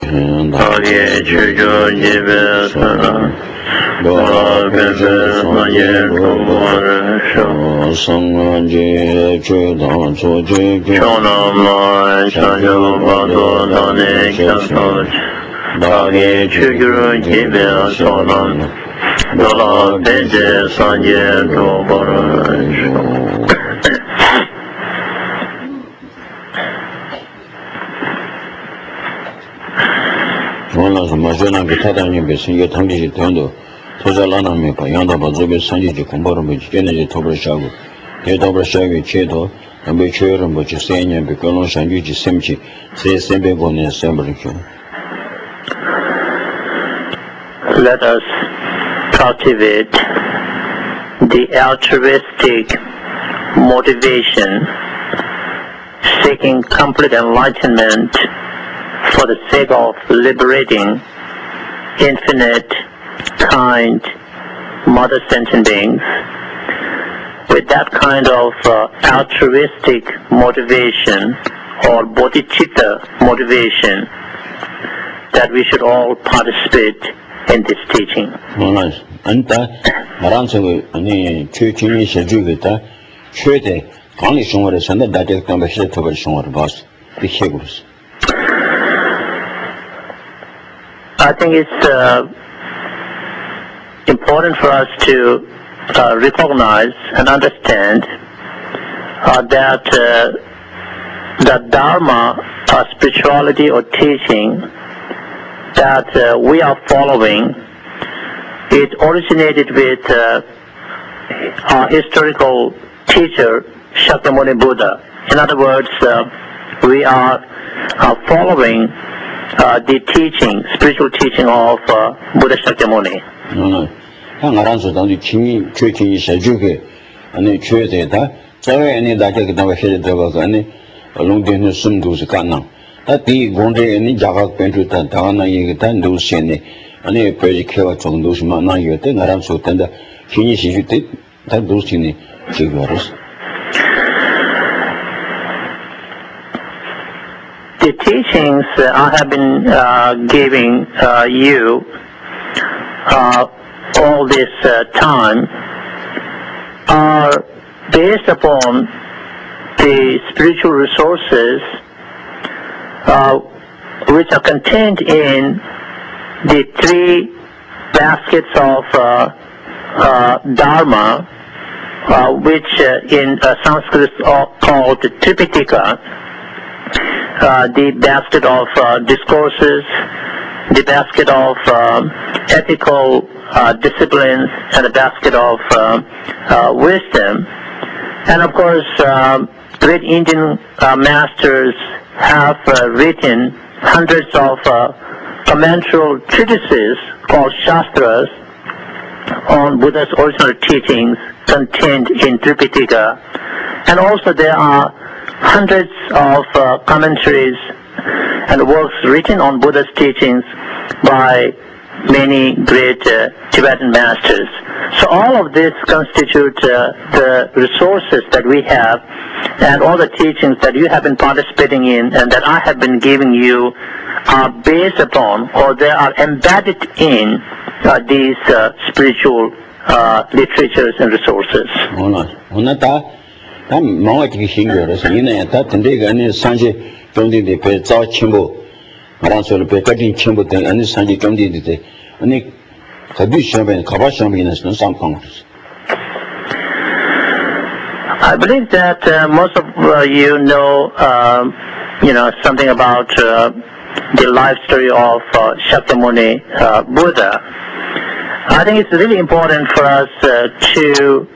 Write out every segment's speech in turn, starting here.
Dāgī chūchū jībē sūrā Dōlā pēpē sāngye tūmā rēshū Chōnā mā chācā bādō dāne kyāsōch Dāgī chūchū jībē sūrā Dōlā pēpē sāngye tūmā rēshū 마저나 기타다니 베신게 탐지지 돈도 토자라나메 바양다 바조베 산지지 공부를 지게네 토브샤고 대토브샤고 체도 남베 체르 뭐 지세냐 베콜론 산지지 셈치 세셈베고네 셈브리죠. Let us cultivate the altruistic motivation seeking complete enlightenment for the sake of liberating infinite, kind, mother sentient beings. With that kind of altruistic motivation or bodhicitta motivation, that we should all participate in this teaching. I think it's important for us to recognize and understand that the Dharma, spirituality or teaching that we are following, it originated with our historical teacher, Shakyamuni Buddha. In other words, we are following the teaching, spiritual teaching of Buddha Shakyamuni. The teachings I have been giving you all this time are based upon the spiritual resources which are contained in the three baskets of Dharma, which in Sanskrit are called Tripitaka. The basket of discourses, the basket of ethical disciplines, and the basket of wisdom. And of course, great Indian masters have written hundreds of commentary treatises called Shastras on Buddha's original teachings contained in Tripitaka. And also there are hundreds of commentaries and works written on Buddha's teachings by many great Tibetan masters. So all of this constitute the resources that we have, and all the teachings that you have been participating in and that I have been giving you are based upon, or they are embedded in these spiritual literatures and resources. I believe that most of you know something about the life story of Shakyamuni Buddha. I think it's really important for us to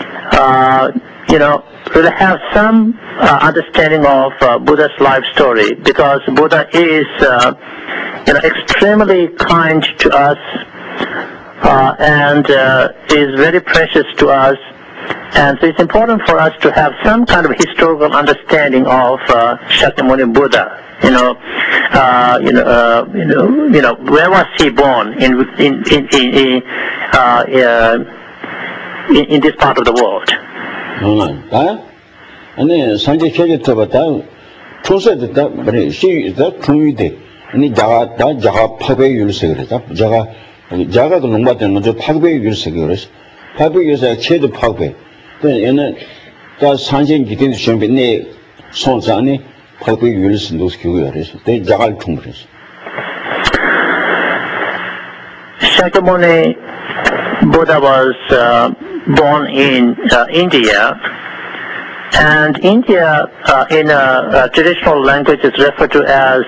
really have some understanding of Buddha's life story, because Buddha is extremely kind to us and is very precious to us, and so it's important for us to have some kind of historical understanding of Shakyamuni Buddha. Where was he born in this part of the world? 아니 자가 파괴율세 그래서 자가 그 농바된 먼저 파괴율세 그래서 파괴율세 최대 파괴. 그 얘는 다 산신 기된 준비네 손자네 파괴율세 놓스기고 그래서 대 자갈 통그래서. Shakyamuni Buddha was born in India, and India in traditional language is referred to as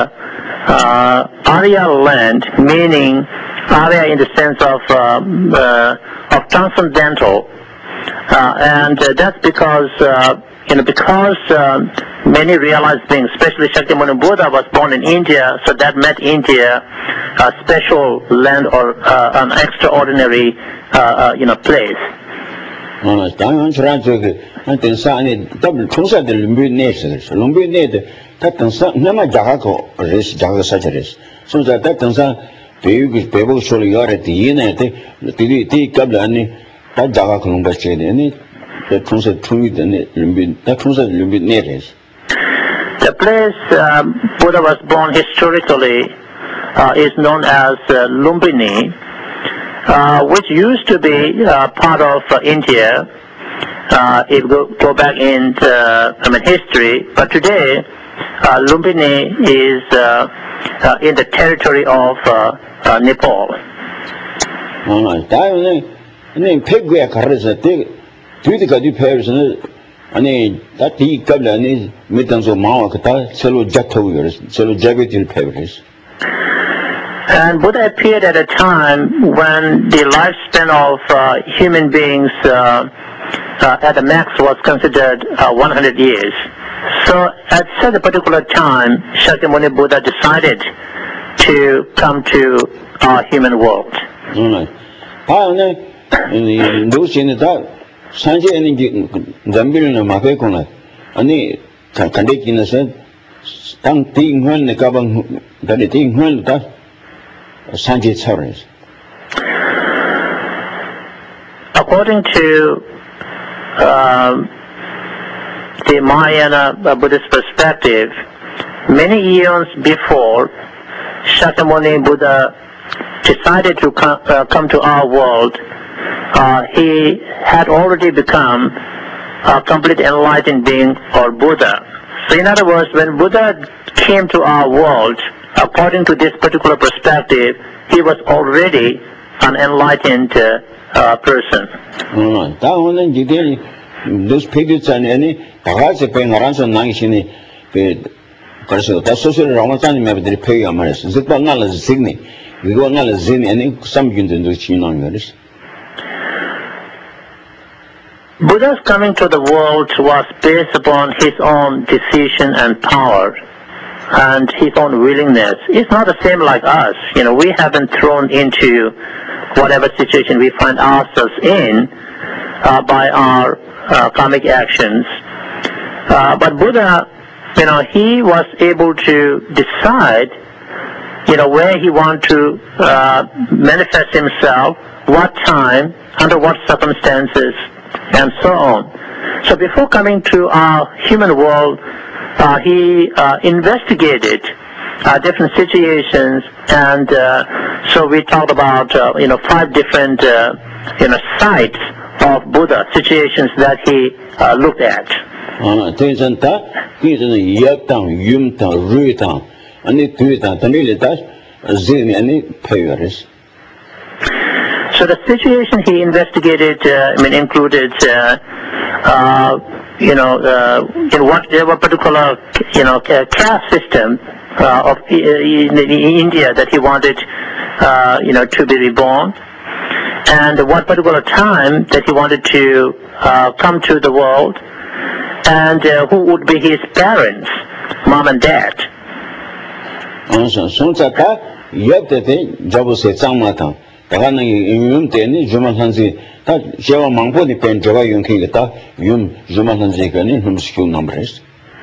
Arya land, meaning Arya in the sense of transcendental, and that's because because many realized beings, especially Shakyamuni Buddha, was born in India, so that made India a special land or an extraordinary place. 당연 저기 한ten사 안에 더블 총사들 lumbine스 lumbine데 다ten사 나마 자가고 레스 자가 사절레스 손자 다ten사 배우고 소리 요래티 이네데 디디 갑라 아니 다 자가 그런 거 쳐야되네 총사 총이되네 lumbi 다 총사 lumbine스. The place Buddha was born historically is known as Lumbini, which used to be part of India. If you go back in history, but today Lumbini is in the territory of Nepal. 아니 폐구에 가르쳐 때 뒤에까지 배우서는 아니 다티 갑라니 메탄소 마와 그다 설로 잡토고 설로 잡이들 배우랬어. And Buddha appeared at a time when the lifespan of human beings at the max was considered 100 years. So at such a particular time, Shakyamuni Buddha decided to come to our human world. 산지에는 잠비는 마페코나 아니 간데기나서 땅 띵헌네 가방 다리 띵헌다 산지 차원에서. According to the Mahayana Buddhist perspective, many eons before Shakyamuni Buddha decided to come to our world, he had already become a complete enlightened being or Buddha. So in other words, when Buddha came to our world, according to this particular perspective, he was already an enlightened person. 다음은 이제 those pages 아니 다가서 배나란서 나기시니 그래서 다 소설을 라마산이 매들이 표기 안 말했어. 그거 나를 signi. 이거 나를 signi 아니 삼균도 지나는 거지. Buddha's coming to the world was based upon his own decision and power and his own willingness. It's not the same like us. We have been thrown into whatever situation we find ourselves in by our karmic actions. But Buddha, he was able to decide, where he wanted to manifest himself, what time, under what circumstances, and so on. So before coming to our human world, he investigated different situations, and so we talked about 5 different sites of Buddha, situations that he looked at. So the situation he investigated, included, in whatever particular, caste system of in India that he wanted, to be reborn, and what particular time that he wanted to come to the world, and who would be his parents, mom and dad. 다가는 이음 때문에 주만한지 다 제가 망보니 pen 제가 용기겠다 용 주만한지가는 흠스키우 넘버스.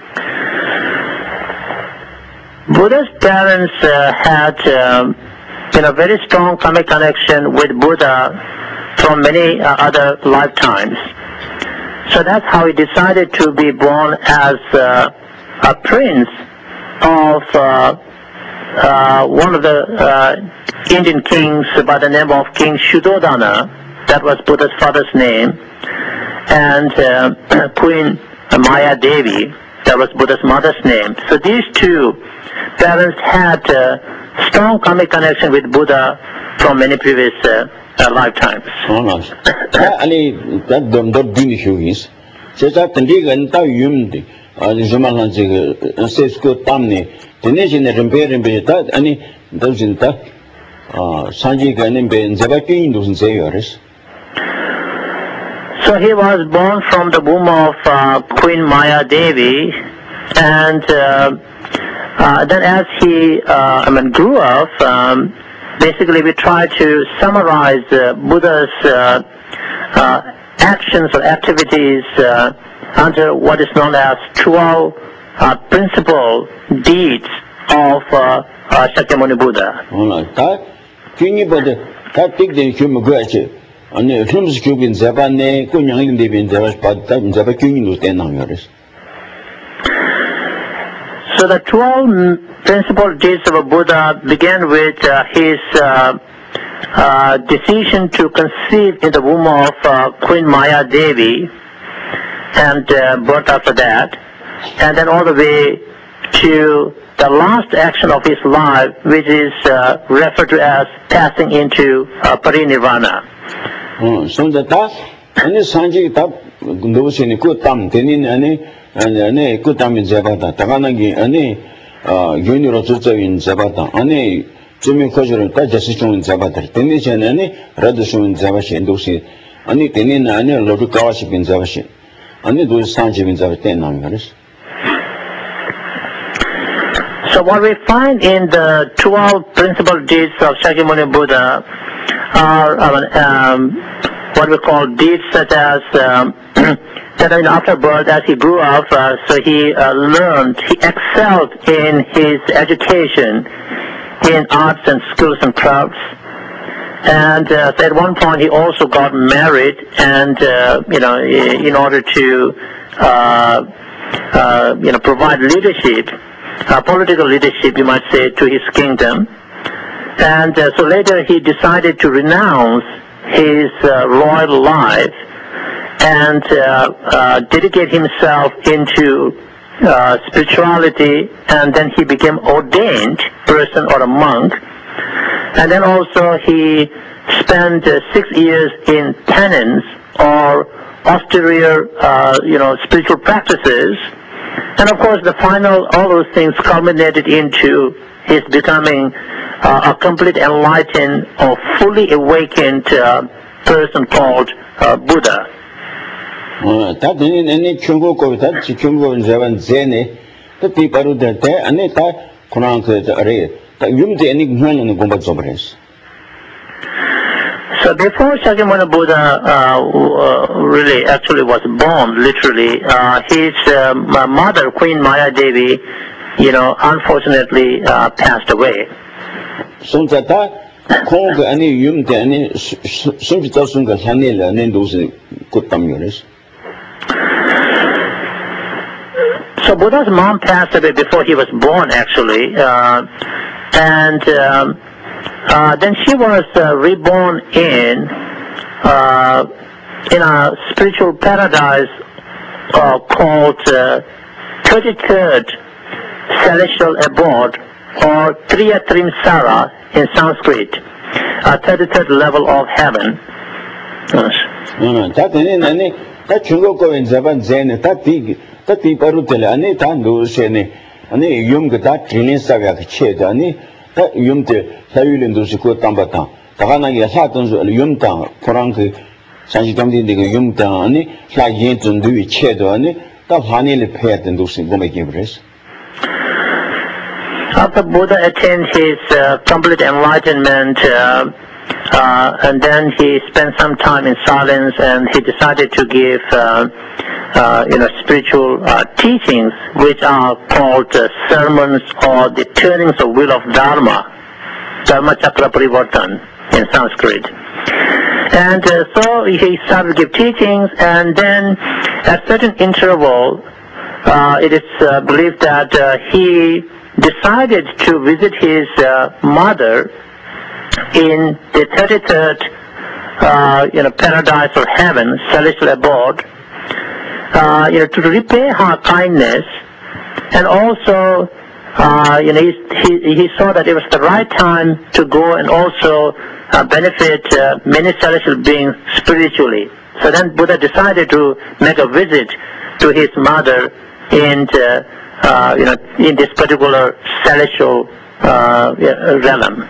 Buddha's parents had a very strong karmic connection with Buddha from many other lifetimes. So that's how he decided to be born as a prince of one of the Indian kings by the name of King Shuddhodana, that was Buddha's father's name, and Queen Maya Devi, that was Buddha's mother's name. So these two parents had strong karmic connection with Buddha from many previous lifetimes. 아니 더 디니슈기스 제가 던디가 다 유음데 주말한 지그 세스코 땀네 데네진의 렘베다 아니 더진다 산지가는 벤자바끼인 무슨 세요레스. So he was born from the womb of Queen Maya Devi, and then as he grew up, basically we try to summarize Buddha's actions or activities under what is known as 12 principal deeds of Shakyamuni Buddha. 아니 흠스 교빈 자반네 꾸냥린 데빈 자바 자바 교인도 때나요레스. So the 12 principal deeds of a Buddha began with his decision to conceive in the womb of Queen Maya Devi and birth after that, and then all the way to the last action of his life, which is referred to as passing into parinirvana. So 다 아니 산지 다 노시니 그땀 되는 아니 그땀이 잡았다. 다가나기 아니 윤으로 주저인 잡았다. 아니 주민 거절을 다 자시중 잡았다. 되는 아니 라드중 잡아시 인도시 아니 되는 아니 로드 가와시 빈 잡아시 아니 도 산지 빈 잡았다 나면서. So what we find in the 12 principal deeds of Shakyamuni Buddha are what we call deeds such as that after birth, as he grew up, so he learned, he excelled in his education in arts and skills and crafts. And so at one point he also got married, and in order to provide leadership, political leadership, you might say, to his kingdom. And so later he decided to renounce his royal life and dedicate himself into spirituality, and then he became ordained person or a monk. And then also he spent 6 years in penance or austere, spiritual practices. And of course the final, all those things culminated into his becoming a complete enlightened or fully awakened person called Buddha. 다 되는 아니 중국고 다 중국은 자반 제네 또 바로 때 아니 다 그런 그 아래 다 юм데 아니 그만은 공부 좀 그랬어. So before Shakyamuni Buddha really actually was born, literally, his mother, Queen Maya Devi, unfortunately passed away. So that 콩그 아니 юм데 아니 숨지다 순간 산내를 아니 도시 곧담요레스. So Buddha's mom passed away before he was born, actually, and then she was reborn in a spiritual paradise called 33rd Celestial Abode, or Triyatrimsara in Sanskrit, 33rd level of heaven. 다 되는 아니 다 중국어인 자반 제네 다 바로텔 아니 다 노세네 아니 юм그 다 트리니사가 그체다 아니 다 юм데 사유는 도시 그 담바타 다가나게 사던서 юм다 코랑그 산지감인데 그 юм다 아니 사연 준비 체도 아니 다 환일을 패했던 도시 고메게 그랬어. After Buddha attained his complete enlightenment, and then he spent some time in silence, and he decided to give, spiritual teachings, which are called sermons or the turnings of wheel of Dharma, Dharma Chakra Parivartan in Sanskrit. And so he started to give teachings, and then at certain interval, it is believed that he decided to visit his mother in the 33rd paradise or heaven, celestial abode, to repay her kindness, and also he saw that it was the right time to go and also benefit many celestial beings spiritually. So then Buddha decided to make a visit to his mother in this particular celestial realm.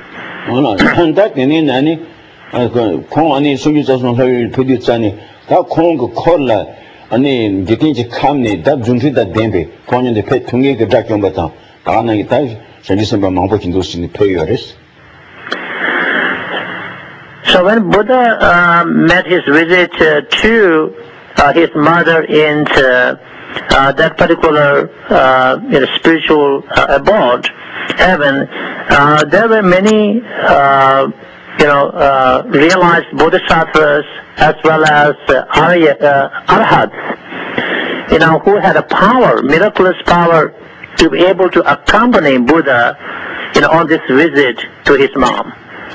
So when Buddha made his visit to his mother in that particular spiritual abode, heaven, there were many realized bodhisattvas as well as arhats, who had a power, miraculous power, to be able to accompany Buddha, on this visit to his mom.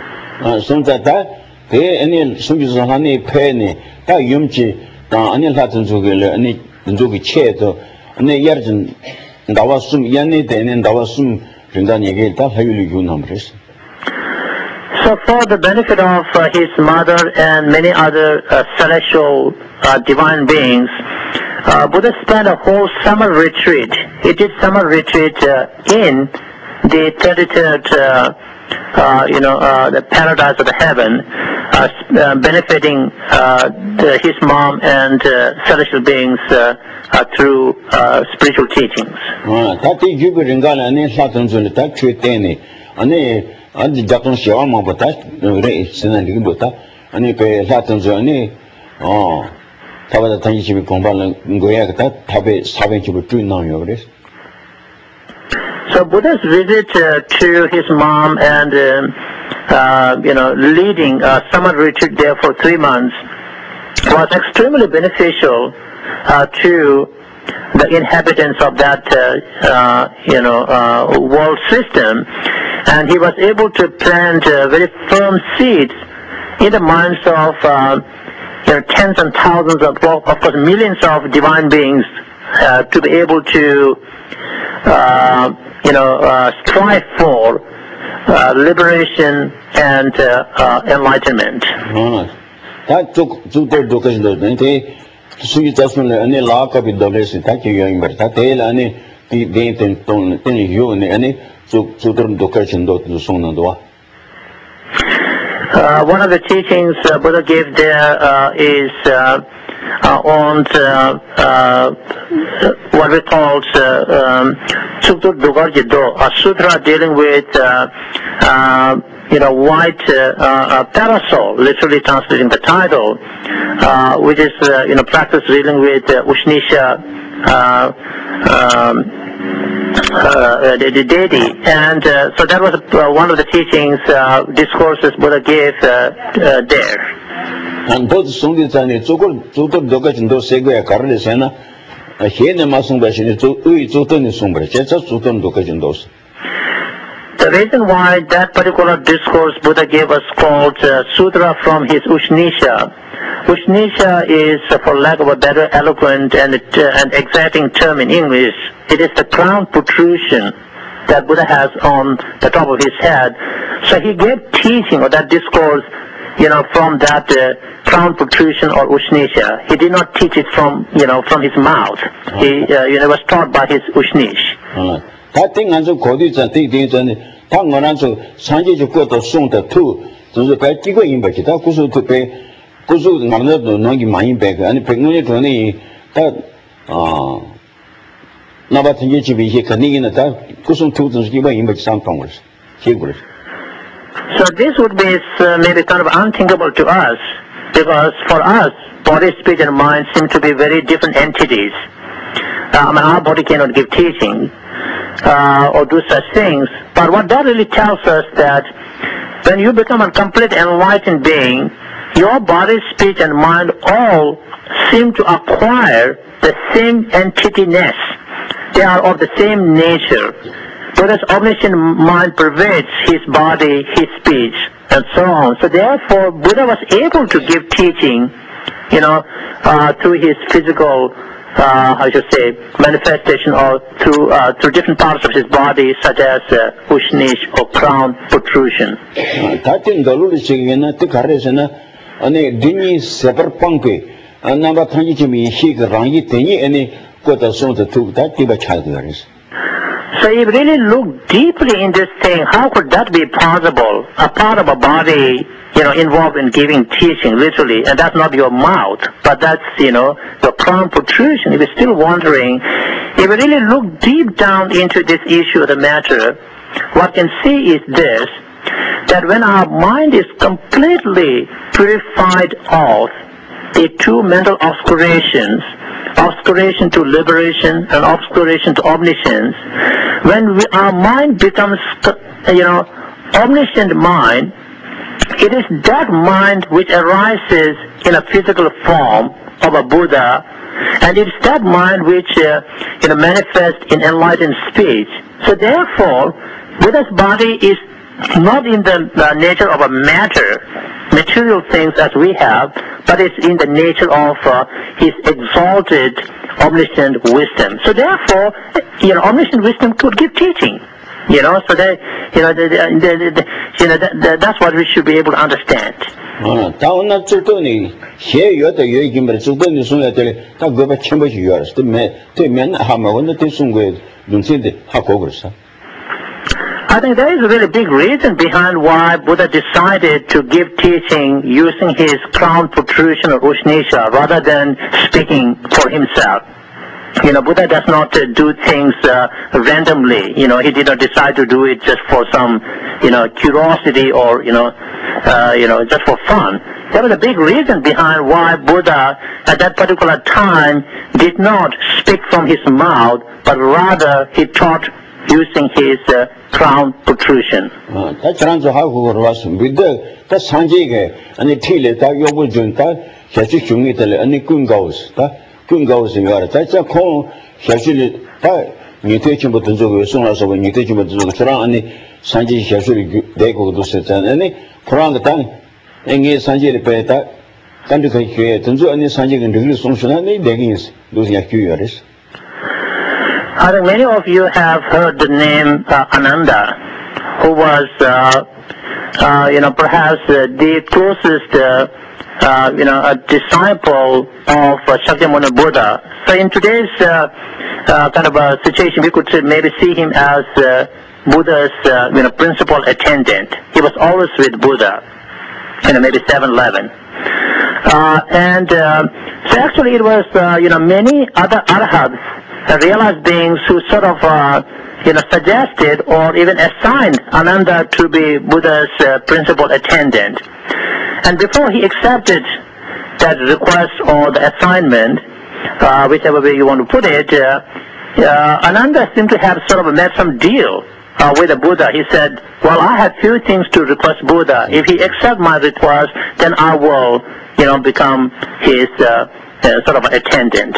So for the benefit of his mother and many other celestial divine beings, Buddha spent a whole summer retreat. He did summer retreat in the 33rd, the paradise of the heaven, benefiting his mom and celestial beings through spiritual teachings. So Buddha's visit to his mom and leading a summer retreat there for 3 months was extremely beneficial to the inhabitants of that world system, and he was able to plant very firm seeds in the minds of tens and thousands of course millions of divine beings to be able to strive for liberation and enlightenment. One of the teachings Buddha gave there is on what we call Suktur Dogarjido, a sutra dealing with white parasol, literally translating the title, which is practice dealing with Ushnisha, the deity, and so that was one of the teachings, discourses Buddha gave there. And both songs are in Zukur Dogan do Segway Carlisena, a Hena Masumbashi to Uizutun Sumbre, Chesutun Dokajendos. The reason why that particular discourse Buddha gave us called Sutra from his Ushnisha. Ushnisha is, for lack of a better eloquent and exacting term in English, it is the crown protrusion that Buddha has on the top of his head. So he gave teaching or that discourse, from that crown protrusion or Ushnisha. He did not teach it from his mouth. He was taught by his Ushnish. That thing and so called it and things and Tango and so Sanji to go to Song the two to the pay Tigo in Bakita, Kusu to pay Kusu Nanado Nagi Main Bag and Peguni to any that Nabatanji he can in that Kusum two to give in Bakistan Congress. So this would be maybe kind of unthinkable to us, because for us, body, speech, and mind seem to be very different entities. Our body cannot give teaching or do such things. But what that really tells us that when you become a complete enlightened being, your body, speech, and mind all seem to acquire the same entityness. They are of the same nature. Buddha's omniscient mind pervades his body, his speech, and so on. So therefore, Buddha was able to give teaching, through his physical, manifestation, or through different parts of his body, such as Ushnish or crown protrusion. So if really look deeply in this thing, how could that be possible? A part of a body, involved in giving teaching, literally, and that's not your mouth, but that's, the crown protrusion. If you're still wondering, if you really look deep down into this issue of the matter, what you can see is this, that when our mind is completely purified of the two mental obscurations, obscuration to liberation and obscuration to omniscience, when our mind becomes, omniscient mind, it is that mind which arises in a physical form of a Buddha, and it's that mind which manifests in enlightened speech. So therefore, Buddha's body is not in the nature of a matter, material things as we have, but it's in the nature of his exalted omniscient wisdom. So therefore, omniscient wisdom could give teaching. So that, that's what we should be able to understand. I think there is a really big reason behind why Buddha decided to give teaching using his crown protrusion or Ushnisha rather than speaking for himself. Buddha does not do things randomly. He did not decide to do it just for some, curiosity or, just for fun. There was a big reason behind why Buddha at that particular time did not speak from his mouth, but rather he taught using his crown protrusion. I think many of you have heard the name Ananda, who was, perhaps the closest, a disciple of Shakyamuni Buddha. So in today's kind of a situation, we could maybe see him as Buddha's, principal attendant. He was always with Buddha, maybe 7-Eleven. So actually it was, many other arhats, realized beings who sort of, suggested or even assigned Ananda to be Buddha's principal attendant. And before he accepted that request or the assignment, whichever way you want to put it, Ananda seemed to have sort of made some deal with the Buddha. He said, well, I have few things to request Buddha. If he accepts my request, then I will, become his sort of attendant.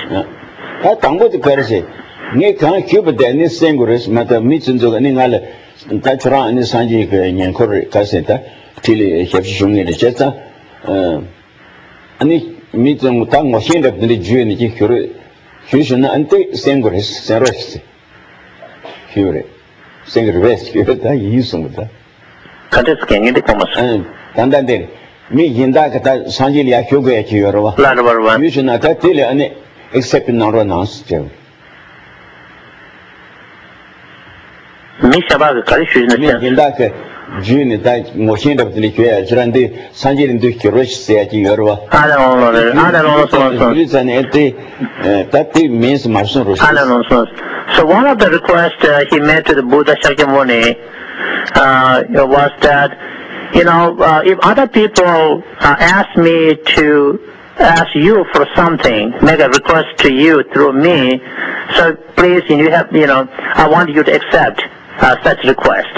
So one of the requests he made to the Buddha Shakyamuni was that, if other people ask me to ask you for something, make a request to you through me, so please, I want you to accept such request.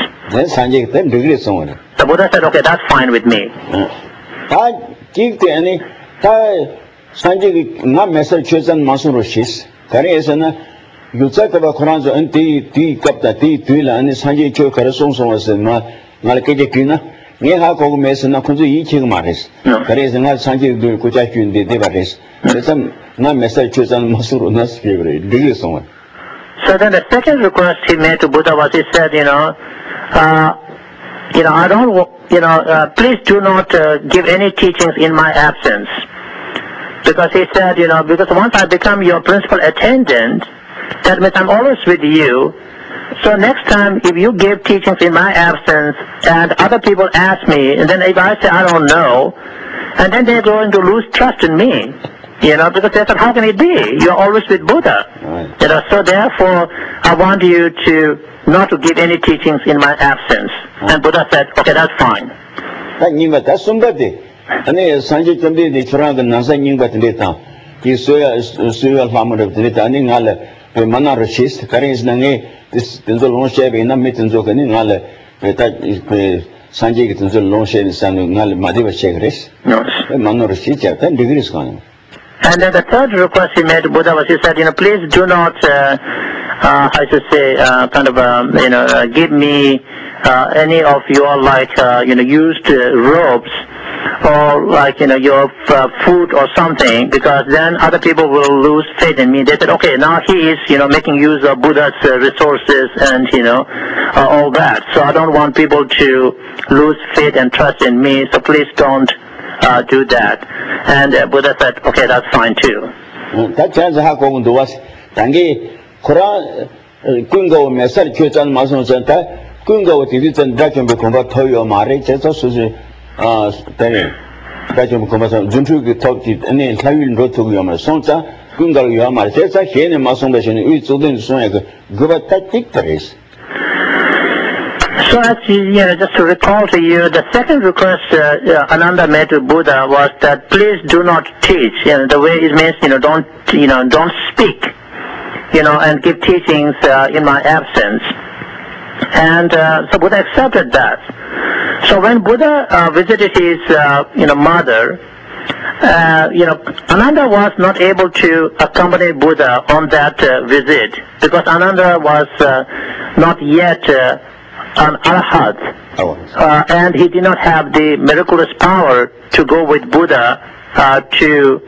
The Buddha said, okay, that's fine with me. 유자가 코란조 엔티 갑다 뒤라 아니 산지 저 가르송송어서 말 깨제기나 내가 거기 메스나 kunzu 이치가 말했어. 그래서 나 산지 고자 준데 대바했어. 그래서 나 메시지 주자는 모습으로 나스게 그래. 되게 송어. So then the second request he made to Buddha was, he said, I don't, please do not give any teachings in my absence. Because he said, because once I become your principal attendant, that means I'm always with you. So next time, if you give teachings in my absence, and other people ask me, and then if I say I don't know, and then they're going to lose trust in me. Because they said, how can it be? You're always with Buddha. Right. So therefore, I want you to not to give any teachings in my absence. And Buddha said, okay, that's fine. That's somebody. And Sanjay Kambi, the Churang and Nasan Batita, he saw farmer of the Ningala, the Mana Rashist, Karis Nange, this long shave in a mitten Zokaningala, Sanjay Tinzel long shave in San Madiva Shagres, Mana Rashist, 10 degrees gone. And then the third request he made to Buddha was, he said, please do not, give me any of your, used robes or your food or something, because then other people will lose faith in me. They said, okay, now he is, making use of Buddha's resources and, all that. So I don't want people to lose faith and trust in me, so please don't do that. And Buddha said, okay, that's fine too. That chance how going to us. Tangi Quran Kungo message Chuchan Mason Center, Kungo Tivitan Dakan Bukumba Toyo Mare, Jesus Penny. Dakan Bukumba Juntu talked it and then Tawin wrote to Yama Sonsa, Kungo Yama, Tessa, Hen and Mason Bashan, we told them to give a tactic trace. So actually, just to recall to you, the second request Ananda made to Buddha was that please do not teach. The way it means, don't speak, and give teachings in my absence. And so Buddha accepted that. So when Buddha visited his, mother, Ananda was not able to accompany Buddha on that visit because Ananda was not yet an arhat, and he did not have the miraculous power to go with Buddha to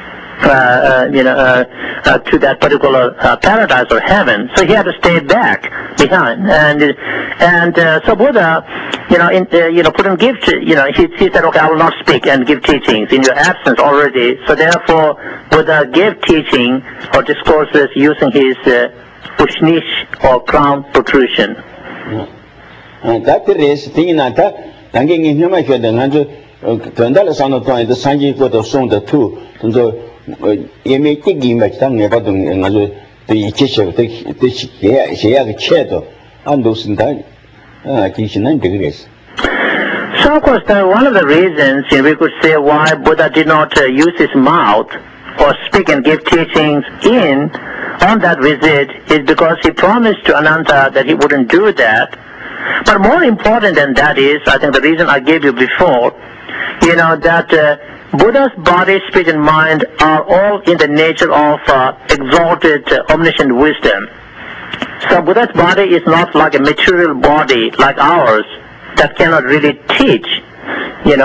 that particular paradise or heaven. So he had to stay back behind, and so Buddha, couldn't give. He said, okay, I will not speak and give teachings in your absence already. So therefore, Buddha gave teaching or discourses using his ushnish or crown protrusion. That is thing that thanking in human head and Tandala San of the Sanji got of song the two, and so you may think him at Tang about the teacher, she had a chatter, and those in time, teaching 9 degrees. So, of course, one of the reasons we could say why Buddha did not use his mouth or speak and give teachings on that visit is because he promised to Ananda that he wouldn't do that. But more important than that is, I think the reason I gave you before, that Buddha's body, speech, and mind are all in the nature of exalted, omniscient wisdom. So Buddha's body is not like a material body like ours that cannot really teach, and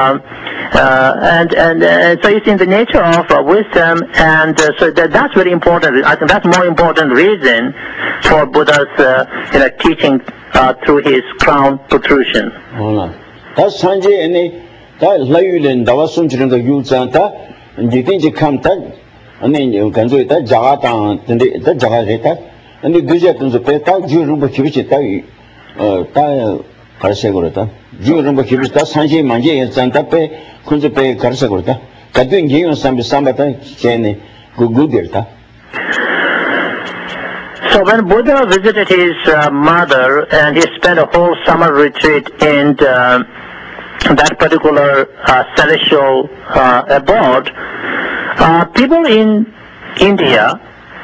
so it's in the nature of wisdom, and so that's very important. I think that's more important reason for Buddha's teaching through his crown protrusion. That's Sanjay and that Layulan, Dawasum to the Yuzanta, and you think you come that, and then you can do that Jagata, the Jagareta, and the Gujet and the Peta, you remember Kivich, Karsegoreta, you remember Kivich, Sanjay, Manje, and Santape, Kunzape, Karsegoreta, Katun Jim and Sambata, Chene, Gugudirta. So when Buddha visited his mother and he spent a whole summer retreat in that particular celestial abode, people in India,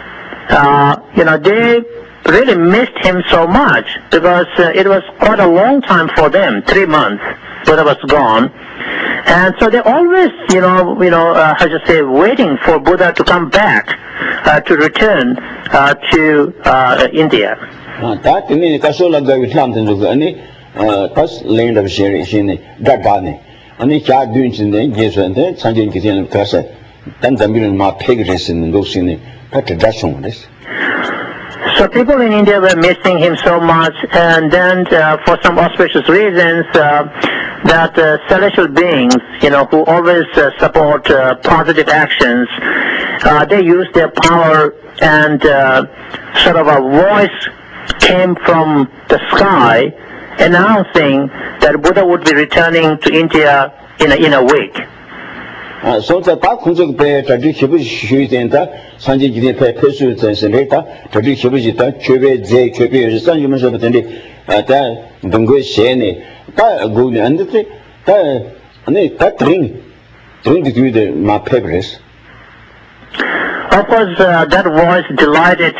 they really missed him so much because it was quite a long time for them, 3 months. Buddha was gone. And so they always, waiting for Buddha to come back to return to India. That means Kasola Gavitam and that's land of Sherry, Dadani. And the child doing in the Jason, Sanjay Kitchen Casa, then the million more pigres in those in the So people in India were missing him so much, and then for some auspicious reasons, that celestial beings, who always support positive actions, they use their power, and sort of a voice came from the sky announcing that Buddha would be returning to India in a week. So the Takunzo Pay tradition and Sanjay Pesu and later tradition Chube J. Chube, San Human of the Dungo Shene, good and that drink with my papers. Of course, that voice delighted,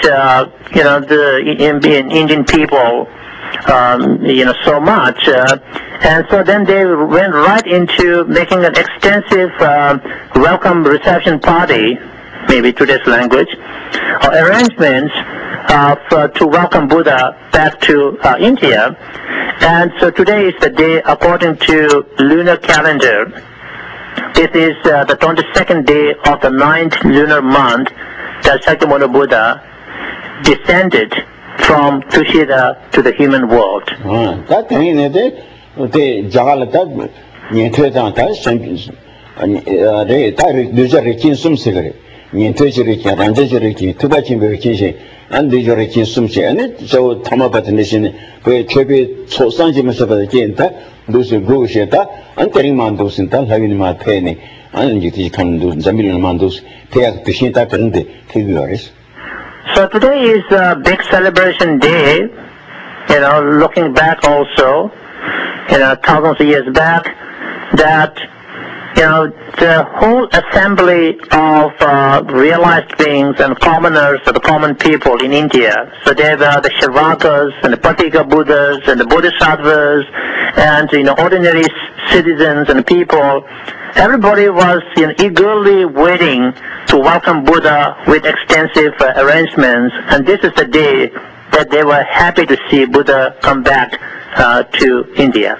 the Indian people, so much. And so then they went right into making an extensive welcome reception party, maybe today's language, arrangements to welcome Buddha back to India. And so today is the day, according to lunar calendar, this is the 22nd day of the 9th lunar month that Shakyamuni Buddha descended from Tushita to the human world. That means the Jagalata, Yentata, they are some cigarette, Yentuchi, Ranjaki, Tubachin vacation, and the Jorikin Sumchi, and it so Tamapat nation, where Chepe, so Sanjimus of the Genta, those who go Sheta, and telling Mandos in Tal having my penny, and you can do Zamilian Mandos, take the Shinta and the figures. So today is a big celebration day, looking back also, thousands of years back, that, the whole assembly of realized beings and commoners, or the common people in India, so there were the Shravakas and the Patika Buddhas and the Bodhisattvas and, ordinary citizens and people, everybody was eagerly waiting to welcome Buddha with extensive arrangements, and this is the day that they were happy to see Buddha come back to India.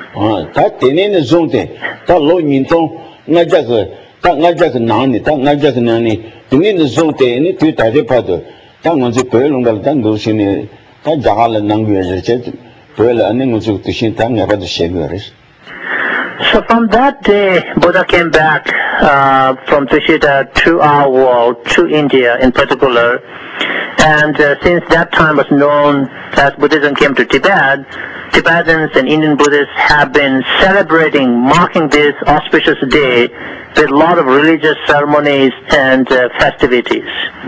So from that day, Buddha came back from Tushita to our world, to India in particular. And since that time was known as Buddhism came to Tibet, Tibetans and Indian Buddhists have been celebrating, marking this auspicious day with a lot of religious ceremonies and festivities.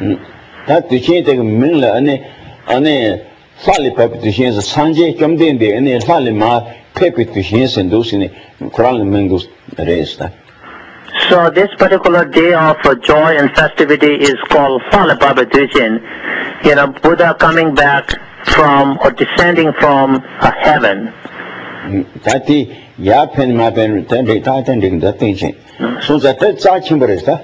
So this particular day of joy and festivity is called Salababa Dujin, Buddha coming back from or descending from heaven. So that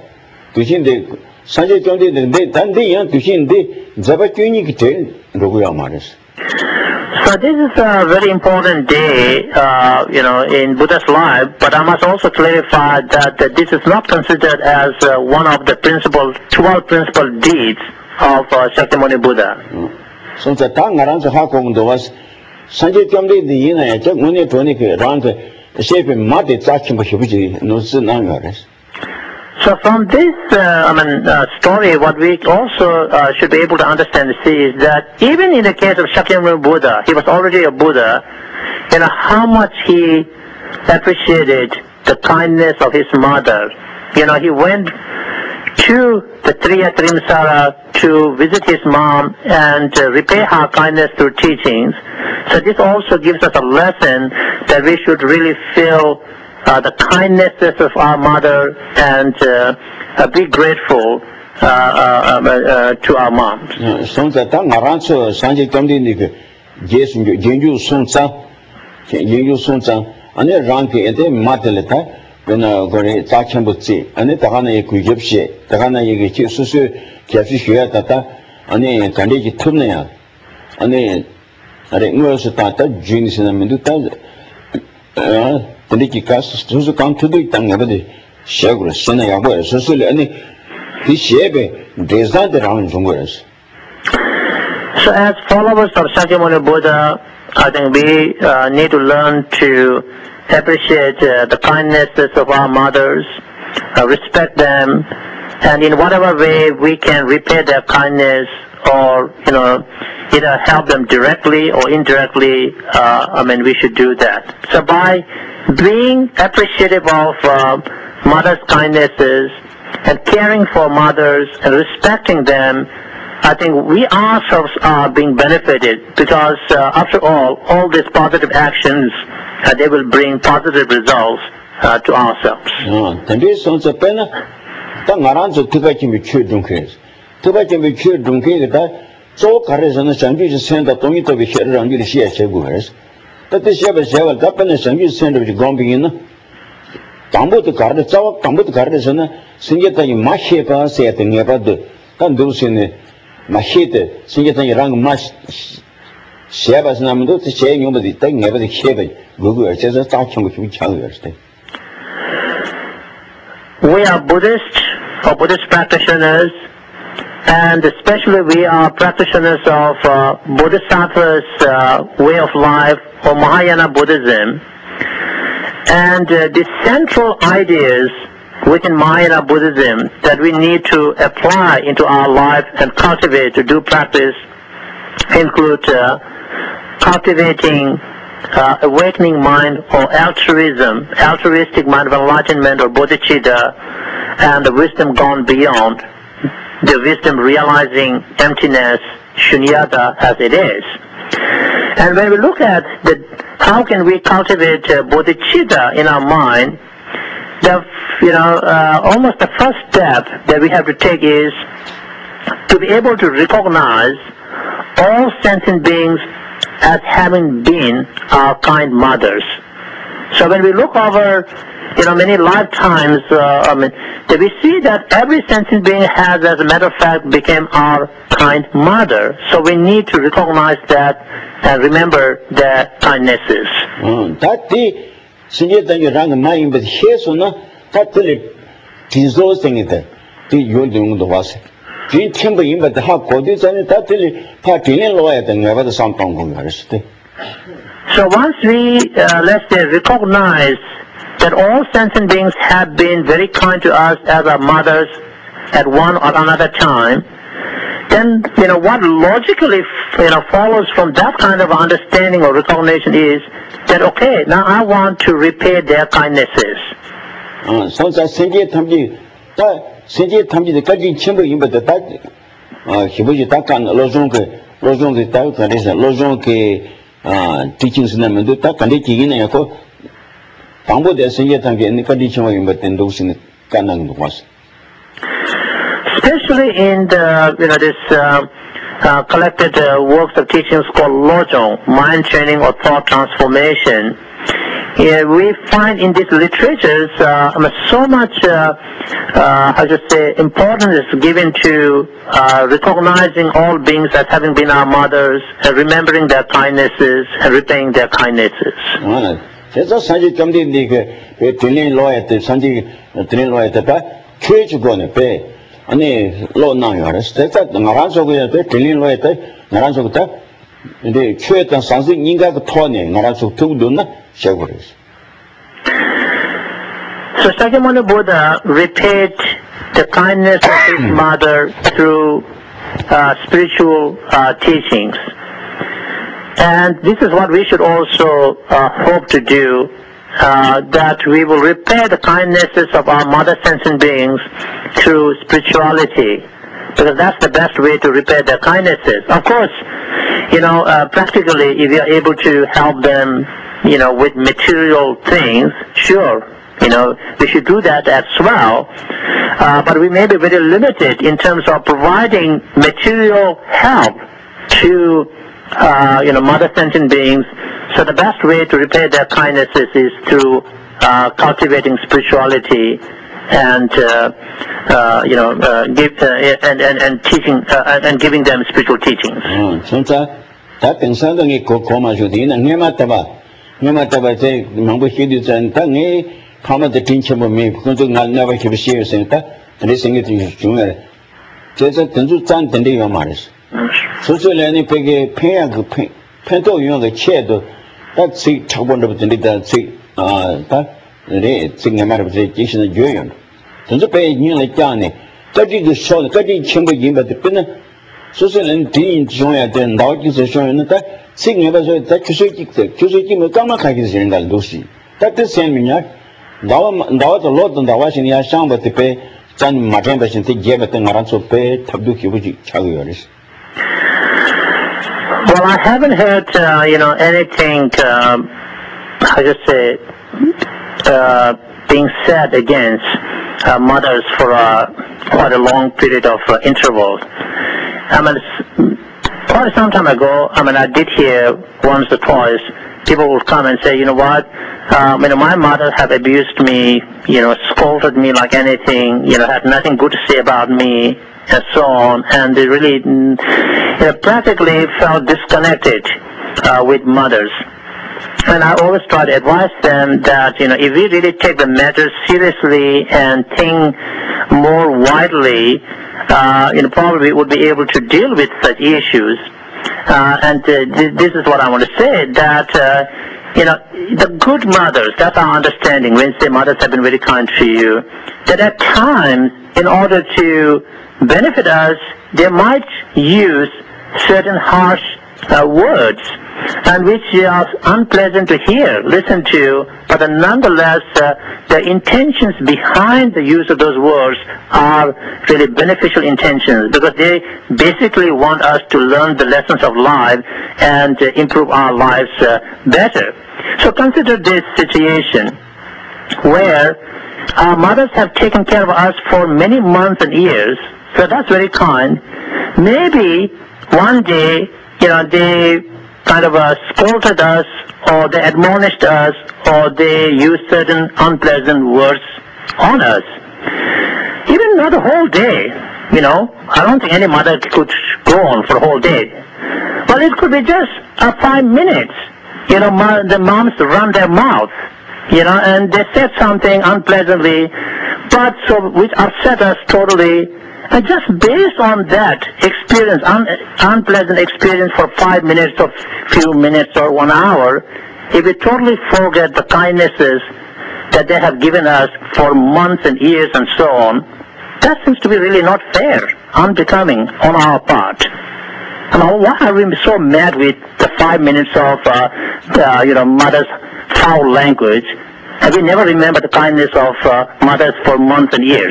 So this is a very important day, in Buddha's life, but I must also clarify that this is not considered as one of the 12 principal deeds of Shakyamuni Buddha. So the tongue around the Hakong was Sanjay Kamdi, the Yina, Jack Muni Tonic around the shape of Mati Tachi, no Sunangares. So from this story, what we also should be able to understand and see is that even in the case of Shakyamuni Buddha, he was already a Buddha, how much he appreciated the kindness of his mother. He went to the Triya to visit his mom and repay her kindness through teachings. So this also gives us a lesson that we should really feel the kindnesses of our mother and be grateful to our moms. So that Naranso Sanjay Kamdi, Jenju Sunsa, and then Ranki and then Mataleta, when very Tachambutsi, and it Tahana Kujipsi, Tahana Yagi Susu, Kafi Tata, and then Kandiji Tunea, and then English Tata, Jeans and Menduta, the cast to come to the Tangabadi, Shagre, Senaya, Susu, and the Shebe, designed around somewhere. So as followers of Shakyamuni Buddha, I think we need to learn to appreciate the kindnesses of our mothers, respect them, and in whatever way we can repay their kindness or, either help them directly or indirectly, we should do that. So by being appreciative of mothers' kindnesses and caring for mothers and respecting them, I think we ourselves are being benefited because, after all these positive actions, they will bring positive results to ourselves. Machete, Singleton Rang Mash Shabas Namdo to say you the thing never the Shebe, Google, just a touching with each other. We are Buddhists or Buddhist practitioners, and especially we are practitioners of Bodhisattva's way of life or Mahayana Buddhism. And the central ideas within Mahayana Buddhism that we need to apply into our life and cultivate to do practice include cultivating awakening mind or altruistic mind of enlightenment or bodhicitta, and the wisdom gone beyond, the wisdom realizing emptiness, shunyata as it is. And when we look at how can we cultivate bodhicitta in our mind, almost the first step that we have to take is to be able to recognize all sentient beings as having been our kind mothers. So when we look over, many lifetimes, we see that every sentient being has, as a matter of fact, become our kind mother. So we need to recognize that and remember their kindnesses. Singleton Rang Mine, but here's no totally dissolving it. The Yudung was. Jin Timber in but the hot bodies and totally parting lawyer than ever the Song Kong. So once we, let's say, recognize that all sentient beings have been very kind to us as our mothers at one or another time, then, what logically, follows from that kind of understanding or recognition is that, okay, now I want to repay their kindnesses. So that Senji Tamji, the Kajin Chamber in but the Hibuji Takan, Lozonke, Lozonke teachings in the Mendu Takaniki in a co. Tambo de Senji Tamji and the Kajin but then those in the Kanang was. Especially in the, collected works of teachings called Lojong, Mind Training or Thought Transformation. We find in these literatures so much, importance is given to recognizing all beings as having been our mothers, and remembering their kindnesses and repaying their kindnesses. There's a Sanji Kamdi in the Trillion lawyer, the Sanji Trillion lawyer, the church going to pay. And low nine hours. That's that Naranso with a trillion way, Naranso, the church and something Ninga Tony, Naranso Tuduna, Shagris. So Shakyamuni Buddha repaid the kindness of his mother through spiritual teachings. And this is what we should also hope to do, that we will repay the kindnesses of our mother sentient beings through spirituality, because that's the best way to repay their kindnesses. Of course, practically, if you are able to help them, with material things, sure, we should do that as well. But we may be very limited in terms of providing material help to, mother sentient beings. So the best way to repay their kindnesses is through cultivating spirituality and and teaching and giving them spiritual teachings. 진짜 다 등산동이 고마주디나 녀마타바 제 망부 히디전 땅에 가마데 팅쳐보면 그것도 날나바 기비시에서다 내 생각이 중요해. 제가 전주 짠던데 요 말이지. 소소래니 베게 폐야 그 팬도 유형의 체도 다시 처본도부터다 다 네, 지금 말하듯이 지신의 조연. 전주 배 인을 짠네. 저기도 쇼, 저기 친구 인바도 끊는 소소는 뒤인 중요해 된 나오기서 쇼는다. 지금 봐서 다 주소기면 까마하게 되는 걸 도시. 다들 생미냐. 나와도 로도 나와시냐 상부터 배 짠 마찬 배신 때 제베트 나란소 배 탑도 기부지 차고요. Well, I haven't heard, anything, I just say, being said against mothers for quite a long period of interval. Quite some time ago, I did hear once or twice, people would come and say, you know what, my mother have abused me, scolded me like anything, had nothing good to say about me, and so on, and they really practically felt disconnected with mothers. And I always try to advise them that, if we really take the matter seriously and think more widely, probably would be able to deal with such issues. This is what I want to say, that, the good mothers, that's our understanding, when you say mothers have been very kind to you, that at times, in order to benefit us, they might use certain harsh words, and which are unpleasant to hear, listen to, but nonetheless, the intentions behind the use of those words are really beneficial intentions, because they basically want us to learn the lessons of life and improve our lives better. So consider this situation where our mothers have taken care of us for many months and years, so that's very kind. Maybe one day, they kind of scolded us, or they admonished us, or they used certain unpleasant words on us. Even not a whole day, I don't think any mother could go on for a whole day. Well, it could be just 5 minutes. The moms run their mouth, and they said something unpleasantly, which upset us totally. And just based on that experience, unpleasant experience for 5 minutes or few minutes or 1 hour, if we totally forget the kindnesses that they have given us for months and years and so on, that seems to be really not fair, unbecoming on our part. Why are we so mad with the 5 minutes of, mother's foul language, and we never remember the kindness of mothers for months and years?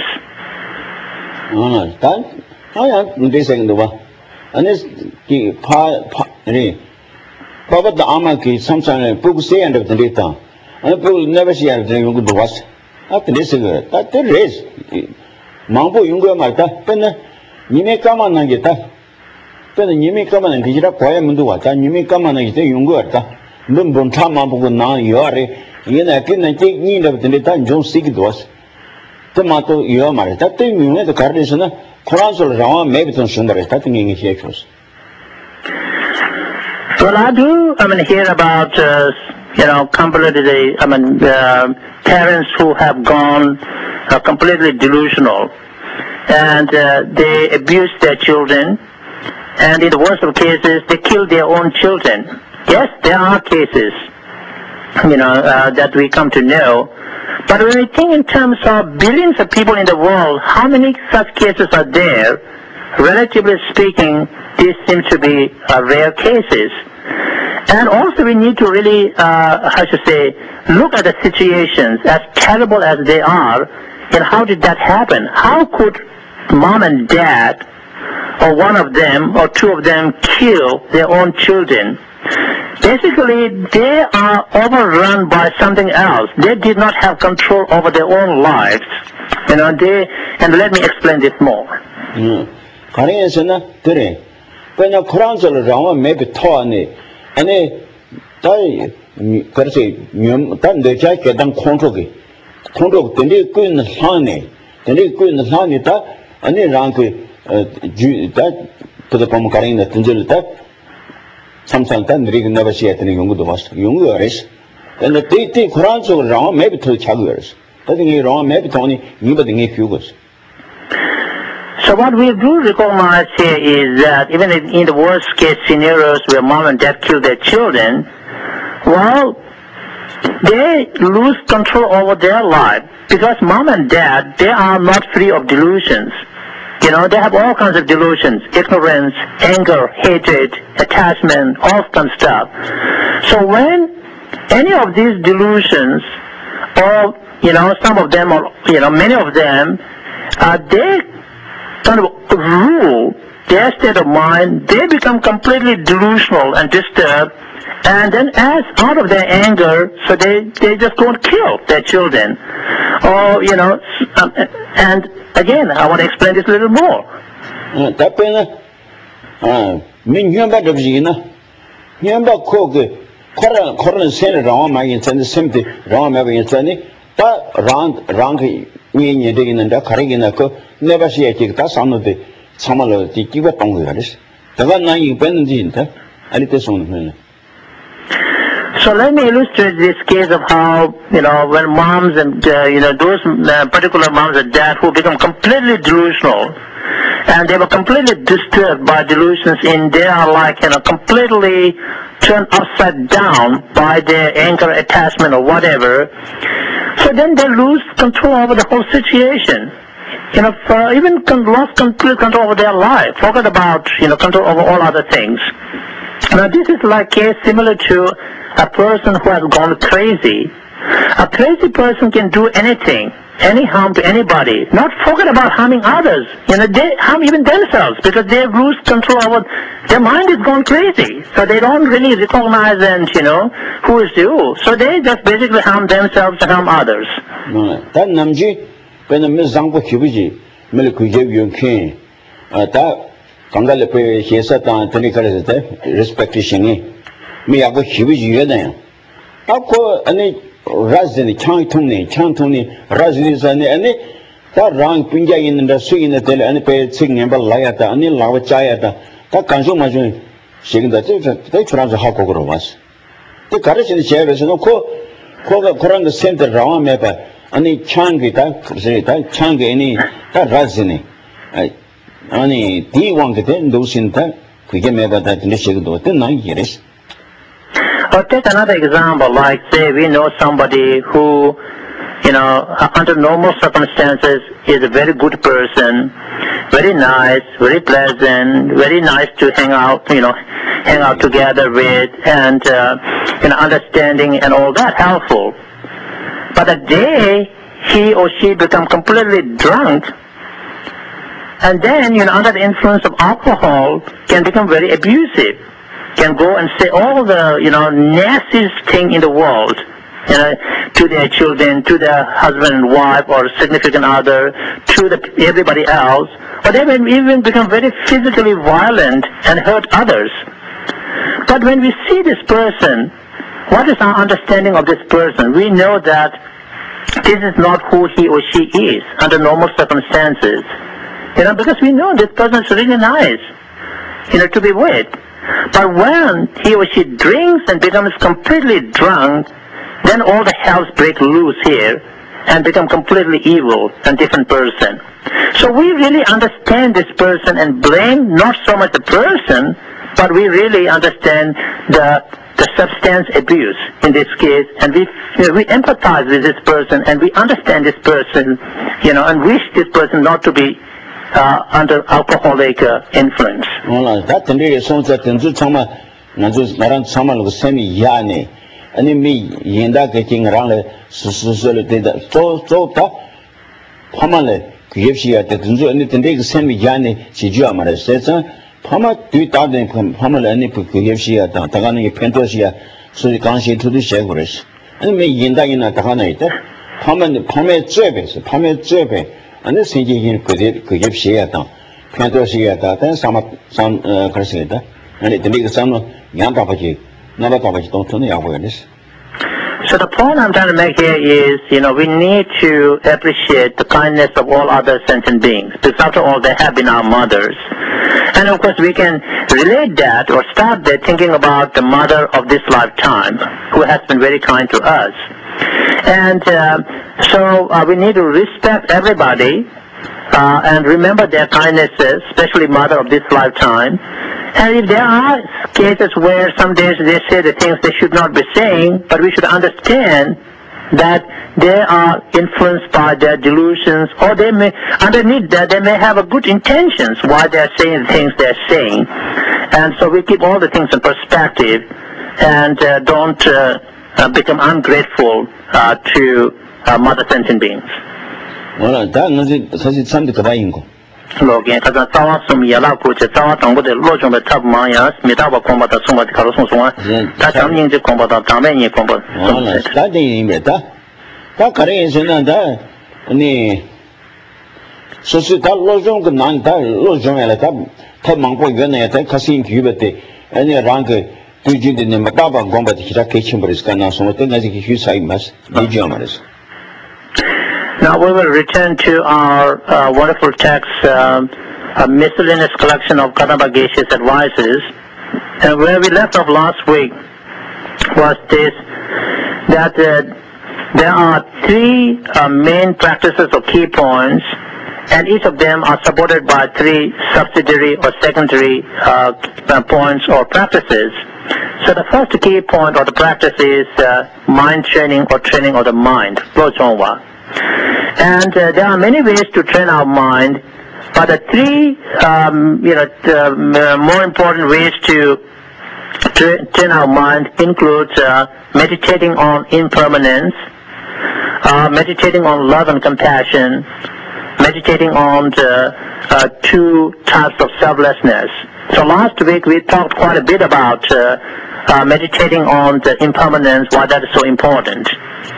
They saying the one. And this Papa the Amaki sometimes people say end of the data. And people never see anything you could watch. After this, that there is Mambo Yunga Marta, Penna, you may come on and get that. Penna, you may come on and get up quiet and do what, and you may come on and get Yunga. Lumbun Tamambo now, you are I can take need of the data and don't seek it was. Tomato, you are married. That thing you the carnation, Corazon Rawan, maybe some somebody starting in issues. Well, I do, hear about, completely, parents who have gone completely delusional, and they abuse their children, and in the worst of cases, they kill their own children. Yes, there are cases, that we come to know. But when we think in terms of billions of people in the world, how many such cases are there? Relatively speaking, these seem to be rare cases. And also we need to really, look at the situations, as terrible as they are, and how did that happen? How could mom and dad, or one of them, or two of them, kill their own children? Basically, they are overrun by something else. They did not have control over their own lives. And let me explain this more. When a Quran maybe taught and 그래서 단 내자 계단 컨트롤 근데 그 산이다 아니 랑그 주다 그도 좀 가리는 든절다 삼산단 리그 나바시에는 용도도 봤어 용도래서 근데 때 쿠란 속으로 나와 maybe 더 차고래서 그게 wrong maybe 돈이 이거든요 휴고스. So what we do recognize here is that even in the worst case scenarios where mom and dad kill their children, well, they lose control over their life because mom and dad, they are not free of delusions. You know, they have all kinds of delusions, ignorance, anger, hatred, attachment, all kinds of stuff. So when any of these delusions, or, you know, some of them, or, you know, many of them, they kind of rule their state of mind, they become completely delusional and disturbed, and then as out of their anger, so they just go and kill their children. Or, you know, and again, I want to explain this a little more. So let me illustrate this case of how, you know, when moms and, you know, those particular moms and dads who become completely delusional, and they were completely disturbed by delusions in their, like, you know, completely turned upside down by their anger, attachment, or whatever. So then they lose control over the whole situation. You know, even lost complete control over their life. Forget about, you know, control over all other things. Now this is like a case similar to a person who has gone crazy. A crazy person can do anything, any harm to anybody. Not forget about harming others. You know, they harm even themselves because they lose control over, their mind is gone crazy. So they don't really recognize and, you know, who is who. So they just basically harm themselves and harm others. That namji, when the Miss Zango Kibuji, Milikuji, that Kangalepe, Hiesatan, Tenikar, respectation. Me, I go Kibuji, then. I call any Razini, Chantoni, Razini, any that wrong Pinja in the swing in the tele and pay singing about Layata, any Lava Chayata, that consumer shaking the they trans a hawk was. The courage in the chair is no call the center round mapper, any Changi, Changi, any that Razini. Any D1 get in those in that, we get me about that in the shake do 9 years. Or take another example, like say we know somebody who, you know, under normal circumstances is a very good person, very nice, very pleasant, very nice to hang out, you know, hang out together with, and you know, understanding and all that, helpful. But the day he or she become completely drunk, and then, you know, under the influence of alcohol, can become very abusive. Can go and say all the, you know, nastiest thing in the world, you know, to their children, to their husband and wife or significant other, to everybody else. Or they will even become very physically violent and hurt others. But when we see this person, what is our understanding of this person? We know that this is not who he or she is under normal circumstances. You know, because we know this person is really nice, you know, to be with. But when he or she drinks and becomes completely drunk, then all the hells break loose here and become completely evil and different person. So we really understand this person and blame not so much the person, but we really understand the substance abuse in this case, and we empathize with this person and we understand this person, you know, and wish this person not to be under alcoholic influence. That is something that Naran Samal semi Yane, and in me, Yenda getting around so Pamale, Gipsy, the Tunzu, and the semi Yane, Chijamara says, Pama, 2000 Pamela, and Gipsy, Tagani, Pentosia, so you can't see to the Chagres. And me Yenda in a Tahanate, Pame Trebe. And this thing could give Shiata, Pantosia, then some Crescenta, and it makes some young Tapaji, never Tapaji, don't turn the awareness. So the point I'm trying to make here is, we need to appreciate the kindness of all other sentient beings, because after all, they have been our mothers. And of course, we can relate that or start there thinking about the mother of this lifetime, who has been very kind to us. And so we need to respect everybody and remember their kindnesses, especially mother of this lifetime. And if there are cases where some days they say the things they should not be saying, but we should understand that they are influenced by their delusions, or they may, underneath that, they may have a good intentions why they are saying the things they are saying. And so we keep all the things in perspective and don't become ungrateful to mother sentient beings. Well, that's something to Logan, because I saw some yellow coach, I saw some with the lodge on the top Maya, Smithaba combat, so much Carlson, that's something to combat, Tamani combat. That in better. That Korean and that. So, that Lozong, non Lozong, and a top Mango, and Cassin Cubete, and a rank to the Mataba combat, Hiraki Chambers, can so much as you say, must be Germans. Now we will return to our wonderful text, a miscellaneous collection of Kadamba Geshe's advices. And where we left off last week was this, that there are three main practices or key points, and each of them are supported by three subsidiary or secondary points or practices. So the first key point or the practice is mind training or training of the mind, Lojongwa. And there are many ways to train our mind, but the three, more important ways to train our mind includes meditating on impermanence, meditating on love and compassion, meditating on the two types of selflessness. So last week we talked quite a bit about meditating on the impermanence, why that is so important.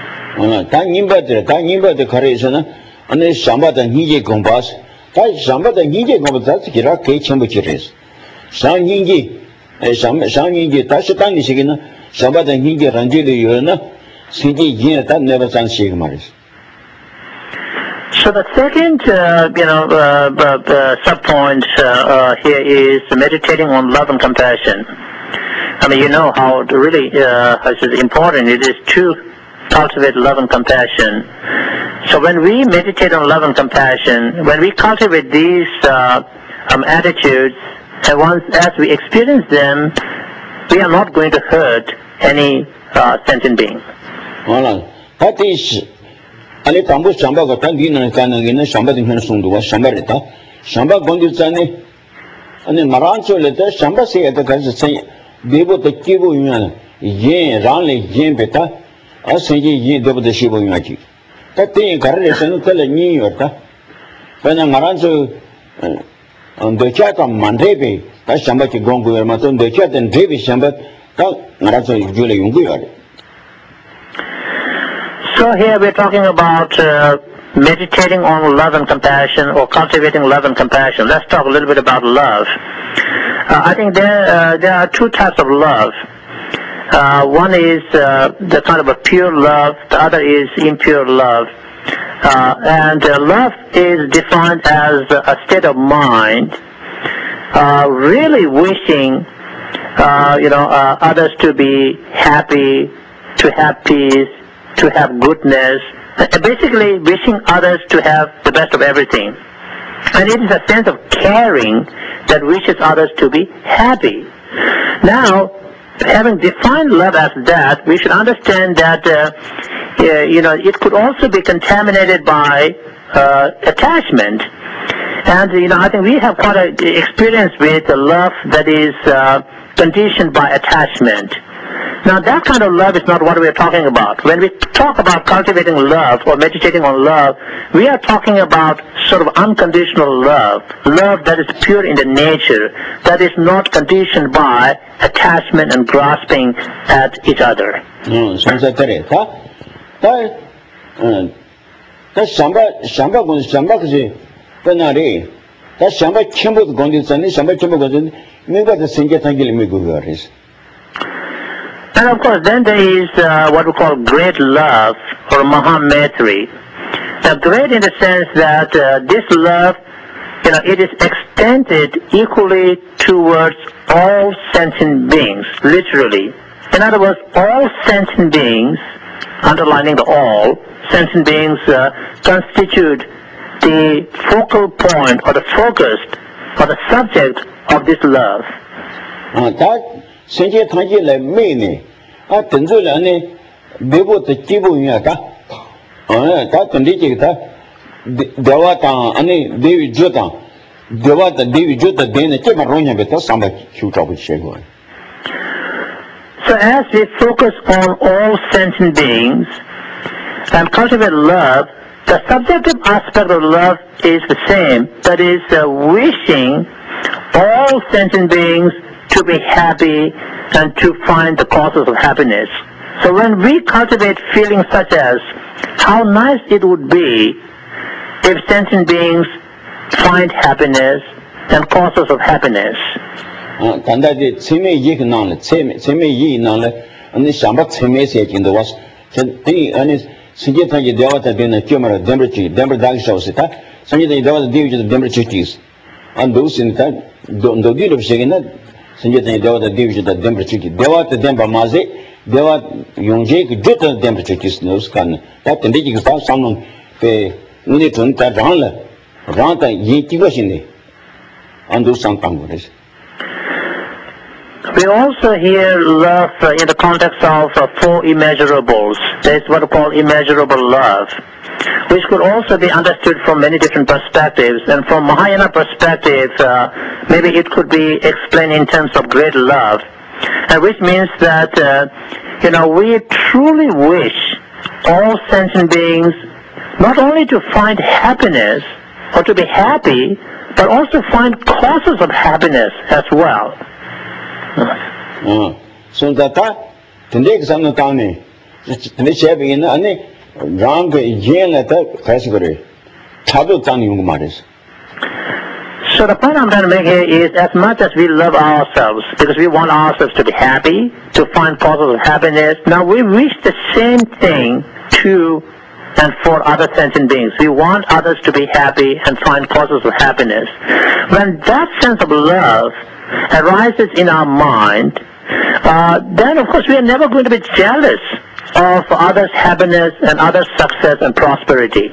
the correction, and then Shambata Niji Gompas, that Shambata Niji Gompas, that's Kira Chambuchis. San Yingi, San Yingi, Tashatani Sigina, Shambata Niji Ranjili Yurna, Sidi Yin, that never san Sigmaris. So the second, sub-point here is meditating on love and compassion. I mean, you know how really important it is to cultivate love and compassion. So when we meditate on love and compassion, when we cultivate these attitudes, and once as we experience them, we are not going to hurt any sentient being. Well, that is. Ali Tambu Shamba got a dinner can again, Shamba in Sundu was Shambarita, Shamba Gondizani, and then Marancho letter, Shamba say at the Gaza say, Debo the Kibu Yuna, Yen, Ranley, Yen Beta, or say Yen Debo the Shibu Yaki. That thing, Carrelation, tell a New Yorker. When a Marancho on the chat on Mandebe, that Shamba Gongu, Maton, the chat and David Shamba, that Marancho Julie Yungu. So here we're talking about meditating on love and compassion, or cultivating love and compassion. Let's talk a little bit about love. I think there are two types of love. One is the kind of a pure love, the other is impure love. And love is defined as a state of mind, really wishing, others to be happy, to have peace, to have goodness, basically wishing others to have the best of everything. And it is a sense of caring that wishes others to be happy. Now, having defined love as that, we should understand that, it could also be contaminated by attachment. And, I think we have quite an experience with a love that is conditioned by attachment. Now, that kind of love is not what we are talking about. When we talk about cultivating love or meditating on love, we are talking about sort of unconditional love, love that is pure in the nature, that is not conditioned by attachment and grasping at each other. And of course, then there is what we call great love or Mahametri. Now, great in the sense that this love, it is extended equally towards all sentient beings, literally. In other words, all sentient beings, underlining the all, sentient beings constitute the focal point or the focus or the subject of this love. So as we focus on all sentient beings and cultivate love, the subjective aspect of love is the same, that is wishing all sentient beings to be happy and to find the causes of happiness. So when we cultivate feelings such as how nice it would be if sentient beings find happiness and causes of happiness. We also hear love in the context of four immeasurables. There is what we call immeasurable love, which could also be understood from many different perspectives. And from Mahayana perspective, maybe it could be explained in terms of great love, which means that, we truly wish all sentient beings not only to find happiness or to be happy, but also find causes of happiness as well. So that the next time the shabby in any wrong jail at the category. So the point I'm trying to make here is, as much as we love ourselves, because we want ourselves to be happy, to find causes of happiness, now we wish the same thing to and for other sentient beings. We want others to be happy and find causes of happiness. When that sense of love arises in our mind, then of course we are never going to be jealous of others' happiness and others' success and prosperity.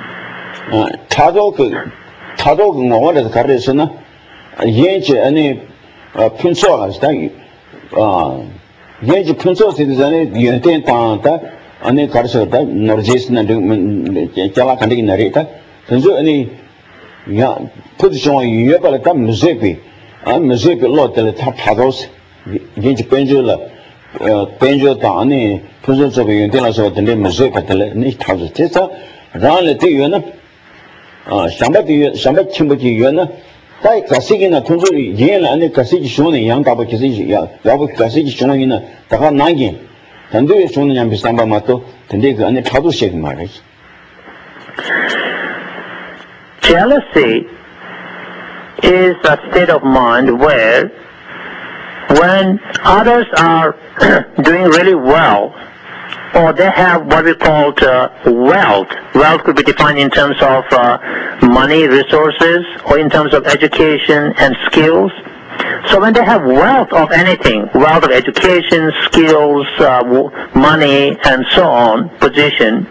Jealousy is a state of mind where when others are doing really well, or they have what we call wealth. Wealth could be defined in terms of money, resources, or in terms of education and skills. So when they have wealth of anything, wealth of education, skills, money, and so on, position,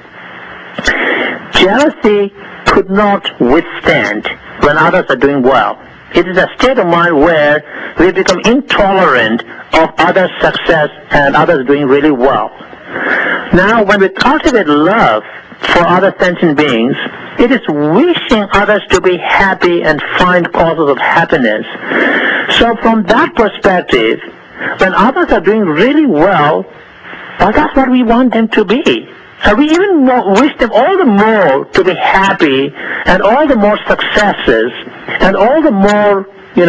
jealousy could not withstand when others are doing well. It is a state of mind where we become intolerant of others' success and others doing really well. Now, when we cultivate love for other sentient beings, it is wishing others to be happy and find causes of happiness. So from that perspective, when others are doing really well, that's what we want them to be. And we even wish them all the more to be happy and all the more successes and all the more,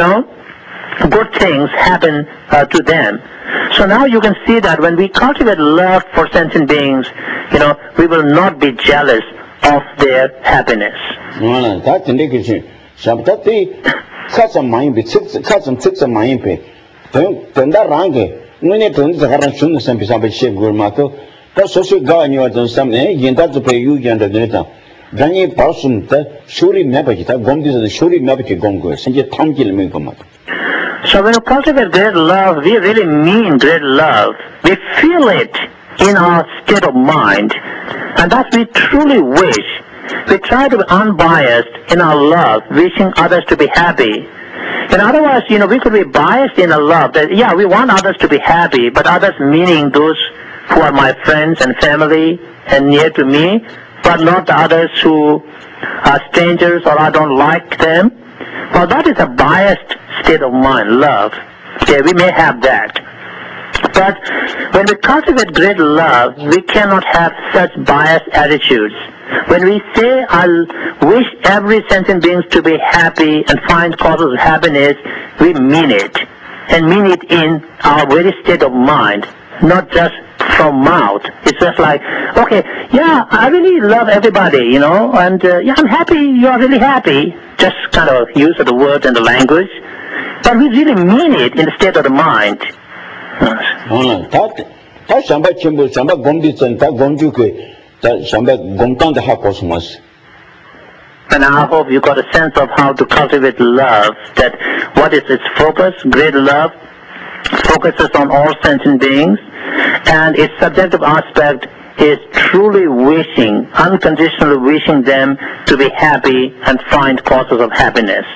good things happen to them. So now you can see that when we cultivate love for sentient beings, we will not be jealous of their happiness. when it turns the Haran Shun, some people shave Gurmato, that's social guy or some name, that's the pay you and the data. Dani Parsum, Shuri Mapita, Gondis and Shuri Mapiti Gongos, and yet Tongue Milkomat. So when we cultivate great love, we really mean great love. We feel it in our state of mind, and that we truly wish. We try to be unbiased in our love, wishing others to be happy. And otherwise, we could be biased in our love that, we want others to be happy, but others meaning those who are my friends and family and near to me, but not the others who are strangers or I don't like them. Well, that is a biased state of mind, love. Okay, we may have that. But when we cultivate great love, we cannot have such biased attitudes. When we say, I wish every sentient being to be happy and find causes of happiness, we mean it. And mean it in our very state of mind, not just from mouth. It's just like, okay, I really love everybody, and I'm happy you're really happy. Just kind of use the word and the language. But we really mean it in the state of the mind. And I hope you got a sense of how to cultivate love, that what is its focus, great love, focuses on all sentient beings, and its subjective aspect is truly wishing, unconditionally wishing them to be happy and find causes of happiness.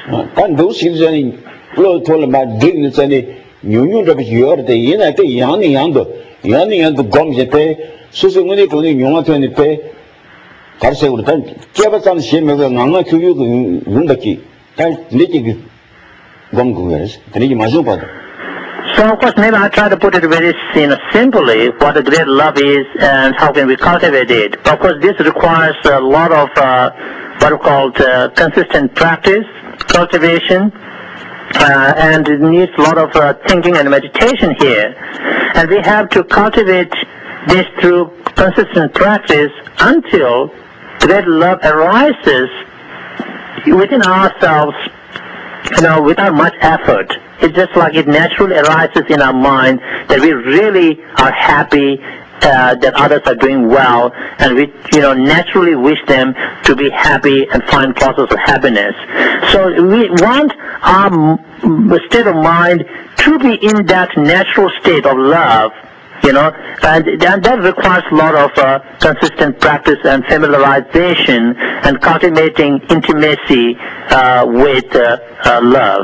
So, of course, maybe I try to put it very simply, what a great love is and how can we cultivate it. Of course, this requires a lot of what are called consistent practice, cultivation, and it needs a lot of thinking and meditation here. And we have to cultivate this through consistent practice until great love arises within ourselves, without much effort. It's just like it naturally arises in our mind that we really are happy that others are doing well, and we, naturally wish them to be happy and find causes of happiness. So we want our state of mind to be in that natural state of love, and that requires a lot of consistent practice and familiarization and cultivating intimacy with love.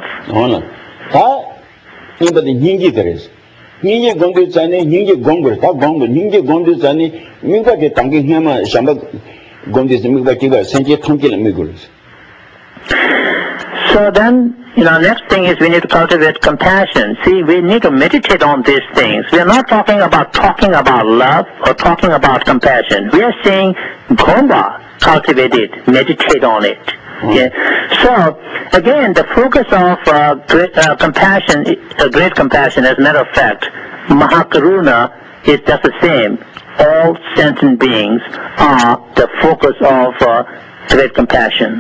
So then, next thing is we need to cultivate compassion. See, we need to meditate on these things. We are not talking about love or talking about compassion. We are saying, Gomba, cultivate it, meditate on it. Okay. So, again, the focus of great compassion, as a matter of fact, Mahakaruna is just the same. All sentient beings are the focus of great compassion.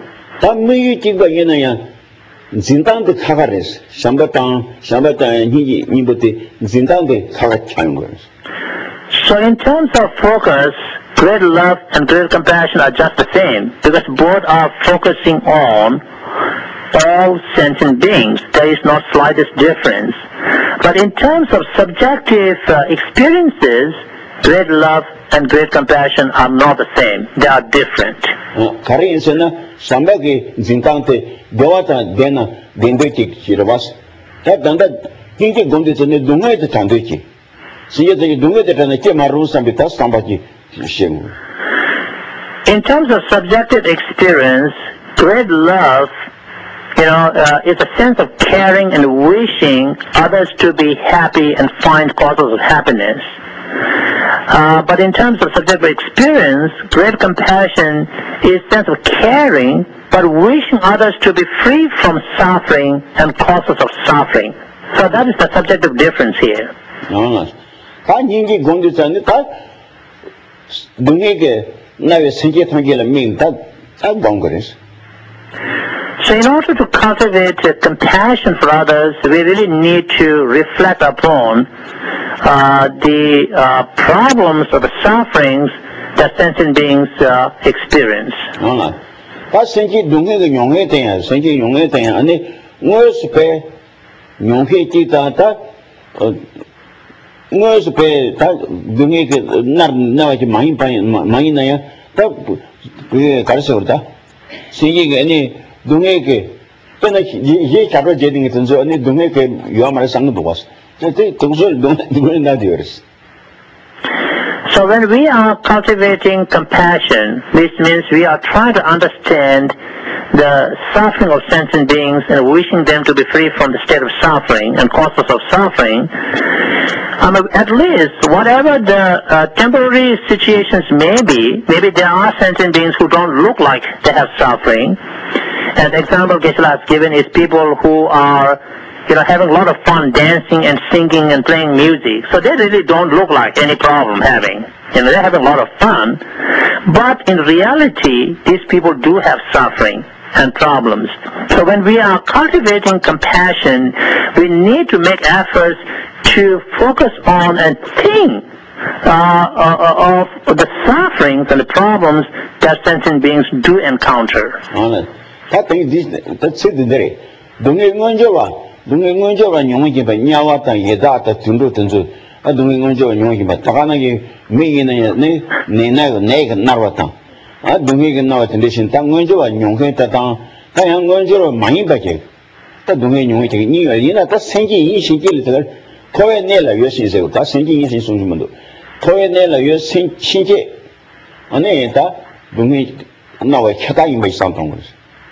So in terms of focus, great love and great compassion are just the same, because both are focusing on all sentient beings. There is no slightest difference. But in terms of subjective experiences, great love and great compassion are not the same. They are different. In terms of subjective experience, great love, is a sense of caring and wishing others to be happy and find causes of happiness. But in terms of subjective experience, great compassion is a sense of caring, but wishing others to be free from suffering and causes of suffering. So that is the subjective difference here. So in order to cultivate compassion for others, we really need to reflect upon the problems or the sufferings that sentient beings experience. 다 생기 동해가 용해 돼야 생기 용해 돼야 아니 뭐스페 용해 기타다 뭐스페 다 동해 그 나와지 많이 많이 나야 다 그게 가르쳐 버다 생기가 아니 동해 그 근데 이 잡을 제딩이 된서 아니 동해 그 요아말 상도 보았어 저 동서 동해 나디어스. So when we are cultivating compassion, this means we are trying to understand the suffering of sentient beings and wishing them to be free from the state of suffering and causes of suffering. At least, whatever the temporary situations may be, maybe there are sentient beings who don't look like they have suffering. And the example Geshe-la has given is people who are having a lot of fun dancing and singing and playing music. So they really don't look like any problem having. They're having a lot of fun. But in reality, these people do have suffering and problems. So when we are cultivating compassion, we need to make efforts to focus on and think of the sufferings and the problems that sentient beings do encounter. That's it. 동행원조와 용기가 냐와다 예다다 든도 아 동행원조와 용기가 다가나게 메이네 네나가 내가 나왔다 아 동행이 나왔던 대신 당원조와 용기가 다양 원조로 많이 받게 다 동행 용기 되게 니가 이나 다 생기 인식을 들 거에 내라 요신세고 다 생기 인식 송주문도 거에 내라 요 신체 안에 다 동행 나와 켜다이 뭐 상통 거지.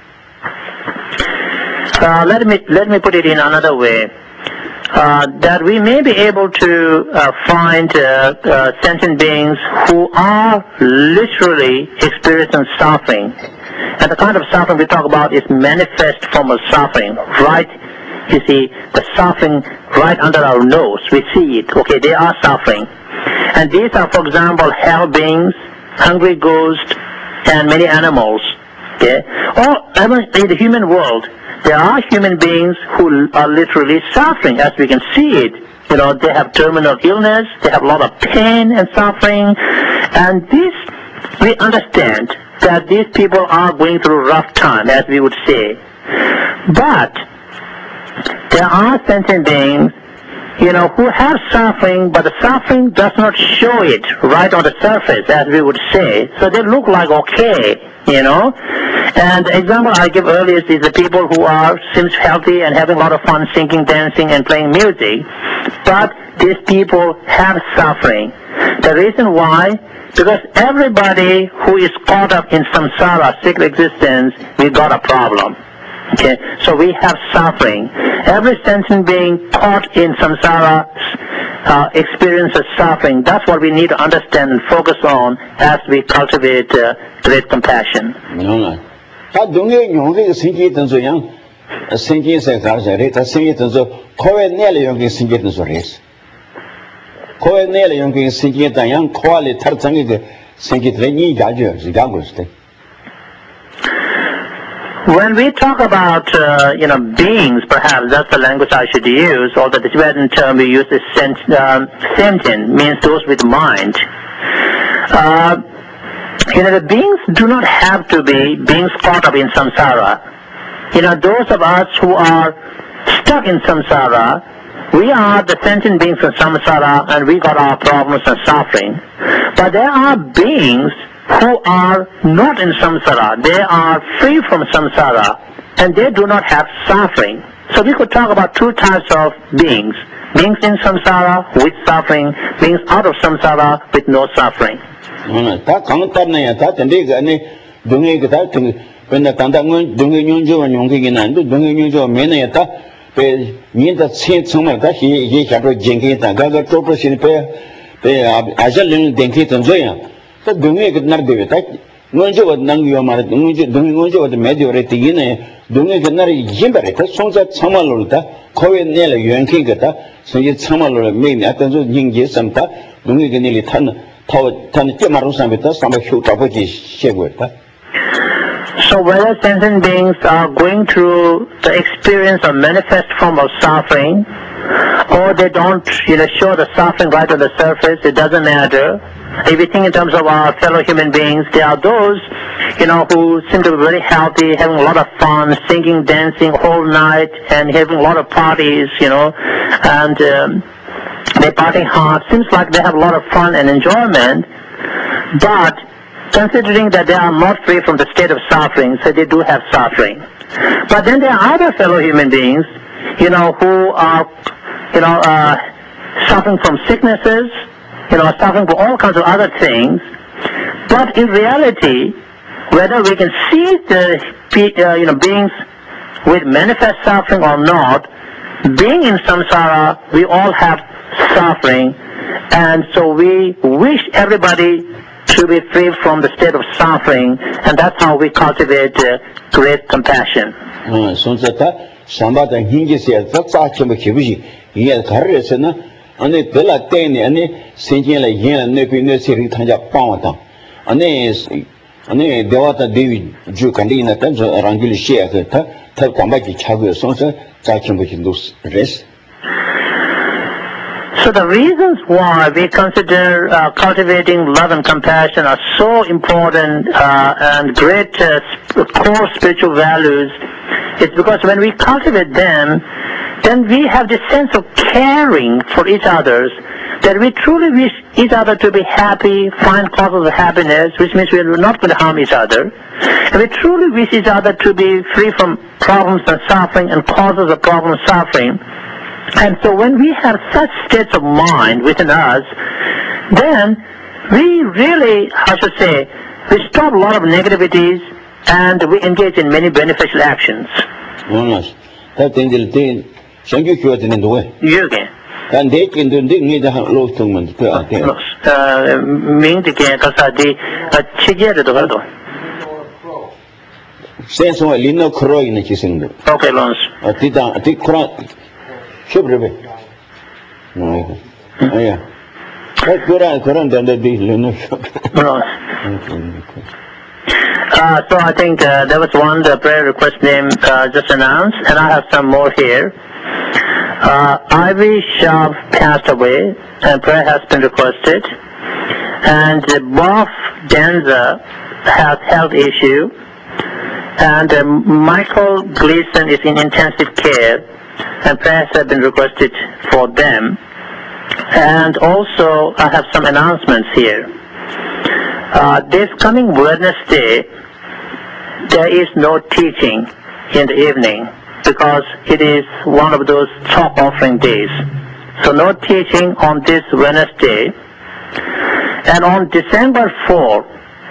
Let me put it in another way, that we may be able to find sentient beings who are literally experiencing suffering. And the kind of suffering we talk about is manifest form of suffering, right? You see, the suffering right under our nose. We see it. Okay, they are suffering. And these are, for example, hell beings, hungry ghosts, and many animals. Okay? Or in the human world, there are human beings who are literally suffering, as we can see it. They have terminal illness, they have a lot of pain and suffering, and this, we understand that these people are going through rough time, as we would say. But there are sentient beings, who have suffering, but the suffering does not show it right on the surface, as we would say. So they look like okay, And the example I give earlier is the people who seems healthy and having a lot of fun singing, dancing, and playing music. But these people have suffering. The reason why? Because everybody who is caught up in samsara, sick existence, we got a problem. Okay, so we have suffering. Every sentient being caught in samsara experiences suffering. That's what we need to understand and focus on as we cultivate great compassion. When we talk about, beings, perhaps that's the language I should use, or the Tibetan term we use is sentient, means those with mind. The beings do not have to be beings caught up in samsara. Those of us who are stuck in samsara, we are the sentient beings in samsara, and we got our problems and suffering. But there are beings who are not in samsara. They are free from samsara, and they do not have suffering. So we could talk about two types of beings. Beings in samsara with suffering, beings out of samsara with no suffering. ngonjo nangyo mara ngonjo de medio rete yine dunge genari yimbare ta sonza chamalol ta kowe nela yuenking ta sonje chamalol me atan zo yingje samta dunge geneli tan taw tan temaru sameta samba hyu taboji shego ta. So whether sentient beings are going through the experience of manifest form of suffering, or they don't, show the suffering right on the surface, it doesn't matter. If you think in terms of our fellow human beings, there are those, who seem to be very healthy, having a lot of fun, singing, dancing all night, and having a lot of parties, and they party hard. Seems like they have a lot of fun and enjoyment, but considering that they are not free from the state of suffering, so they do have suffering. But then there are other fellow human beings, who are, suffering from sicknesses, suffering from all kinds of other things. But in reality, whether we can see the, beings with manifest suffering or not, being in samsara, we all have suffering, and so we wish everybody to be free from the state of suffering, and that's how we cultivate great compassion. So the reasons why we consider cultivating love and compassion are so important and great core spiritual values is because when we cultivate them, then we have this sense of caring for each other, that we truly wish each other to be happy, find causes of happiness, which means we are not going to harm each other. And we truly wish each other to be free from problems and suffering and causes of problem and suffering. And so when we have such states of mind within us, then we really, we stop a lot of negativities and we engage in many beneficial actions. Okay, Lons. So I think there was one prayer request name just announced, and I have some more here. Ivy Shaw passed away, and prayer has been requested. And Bob Danza has health issue, and Michael Gleason is in intensive care, and prayers have been requested for them. And also, I have some announcements here. This coming Wednesday, there is no teaching in the evening because it is one of those top offering days. So no teaching on this Wednesday. And on December 4,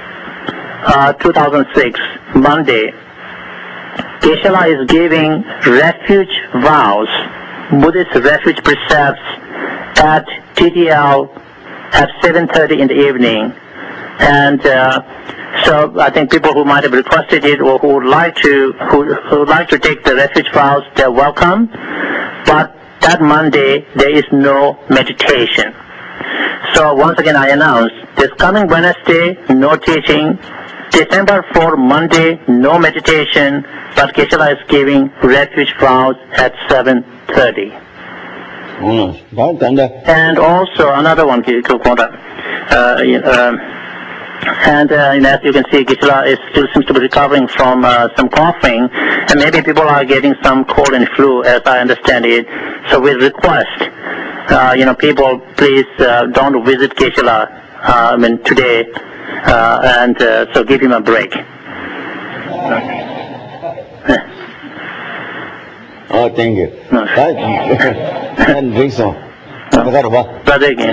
2006, Monday, Geshe-la is giving refuge vows, Buddhist refuge precepts at TTL at 7:30 in the evening. And so I think people who might have requested it or who would like to take the refuge vows, they're welcome. But that Monday, there is no meditation. So once again, I announce this coming Wednesday, no teaching. December 4, Monday, no meditation, but Geshe-la is giving refuge vows at 7:30. And also another one, and as you can see, Geshe-la still seems to be recovering from some coughing, and maybe people are getting some cold and flu, as I understand it. So we request, people, please don't visit Geshe-la today. And so give him a break. Oh, thank you. And drink some. Brother again.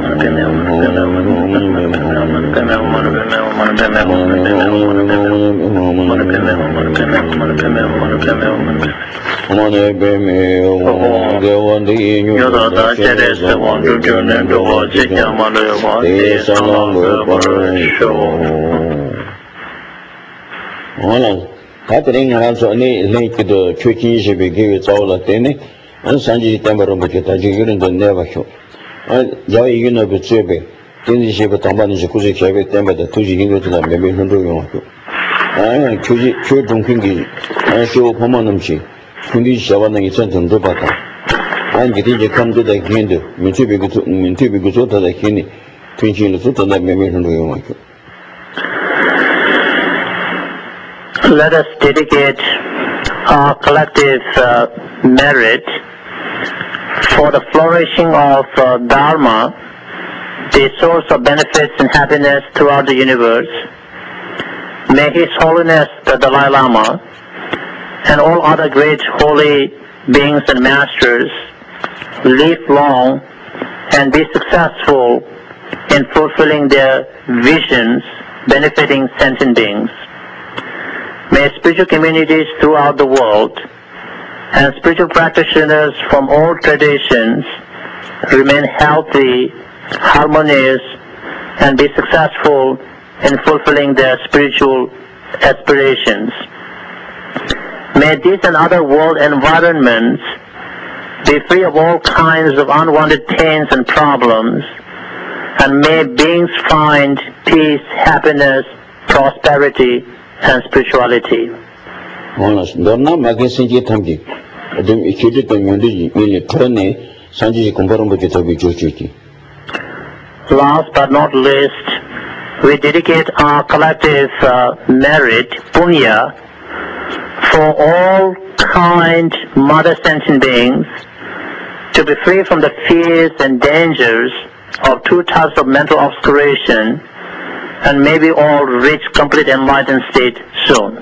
Let us dedicate our collective merit for the flourishing of Dharma, the source of benefits and happiness throughout the universe. May His Holiness the Dalai Lama and all other great holy beings and masters live long and be successful in fulfilling their visions benefiting sentient beings. May spiritual communities throughout the world and spiritual practitioners from all traditions remain healthy, harmonious, and be successful in fulfilling their spiritual aspirations. May these and other world environments be free of all kinds of unwanted pains and problems, and may beings find peace, happiness, prosperity, and spirituality. Last but not least, we dedicate our collective merit, punya, for all kind mother sentient beings to be free from the fears and dangers of two types of mental obscuration, and maybe all reach complete enlightened state soon.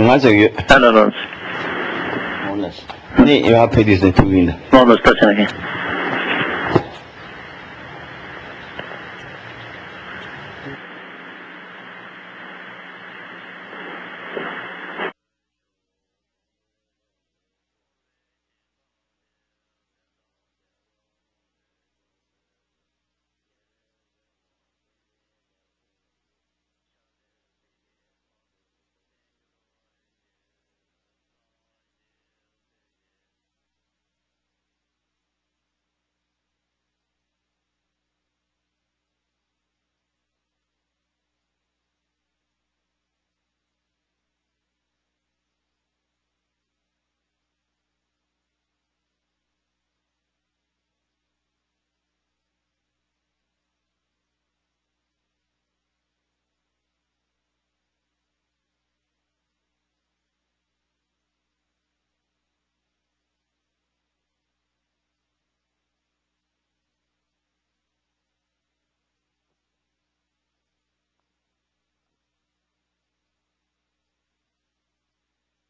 You are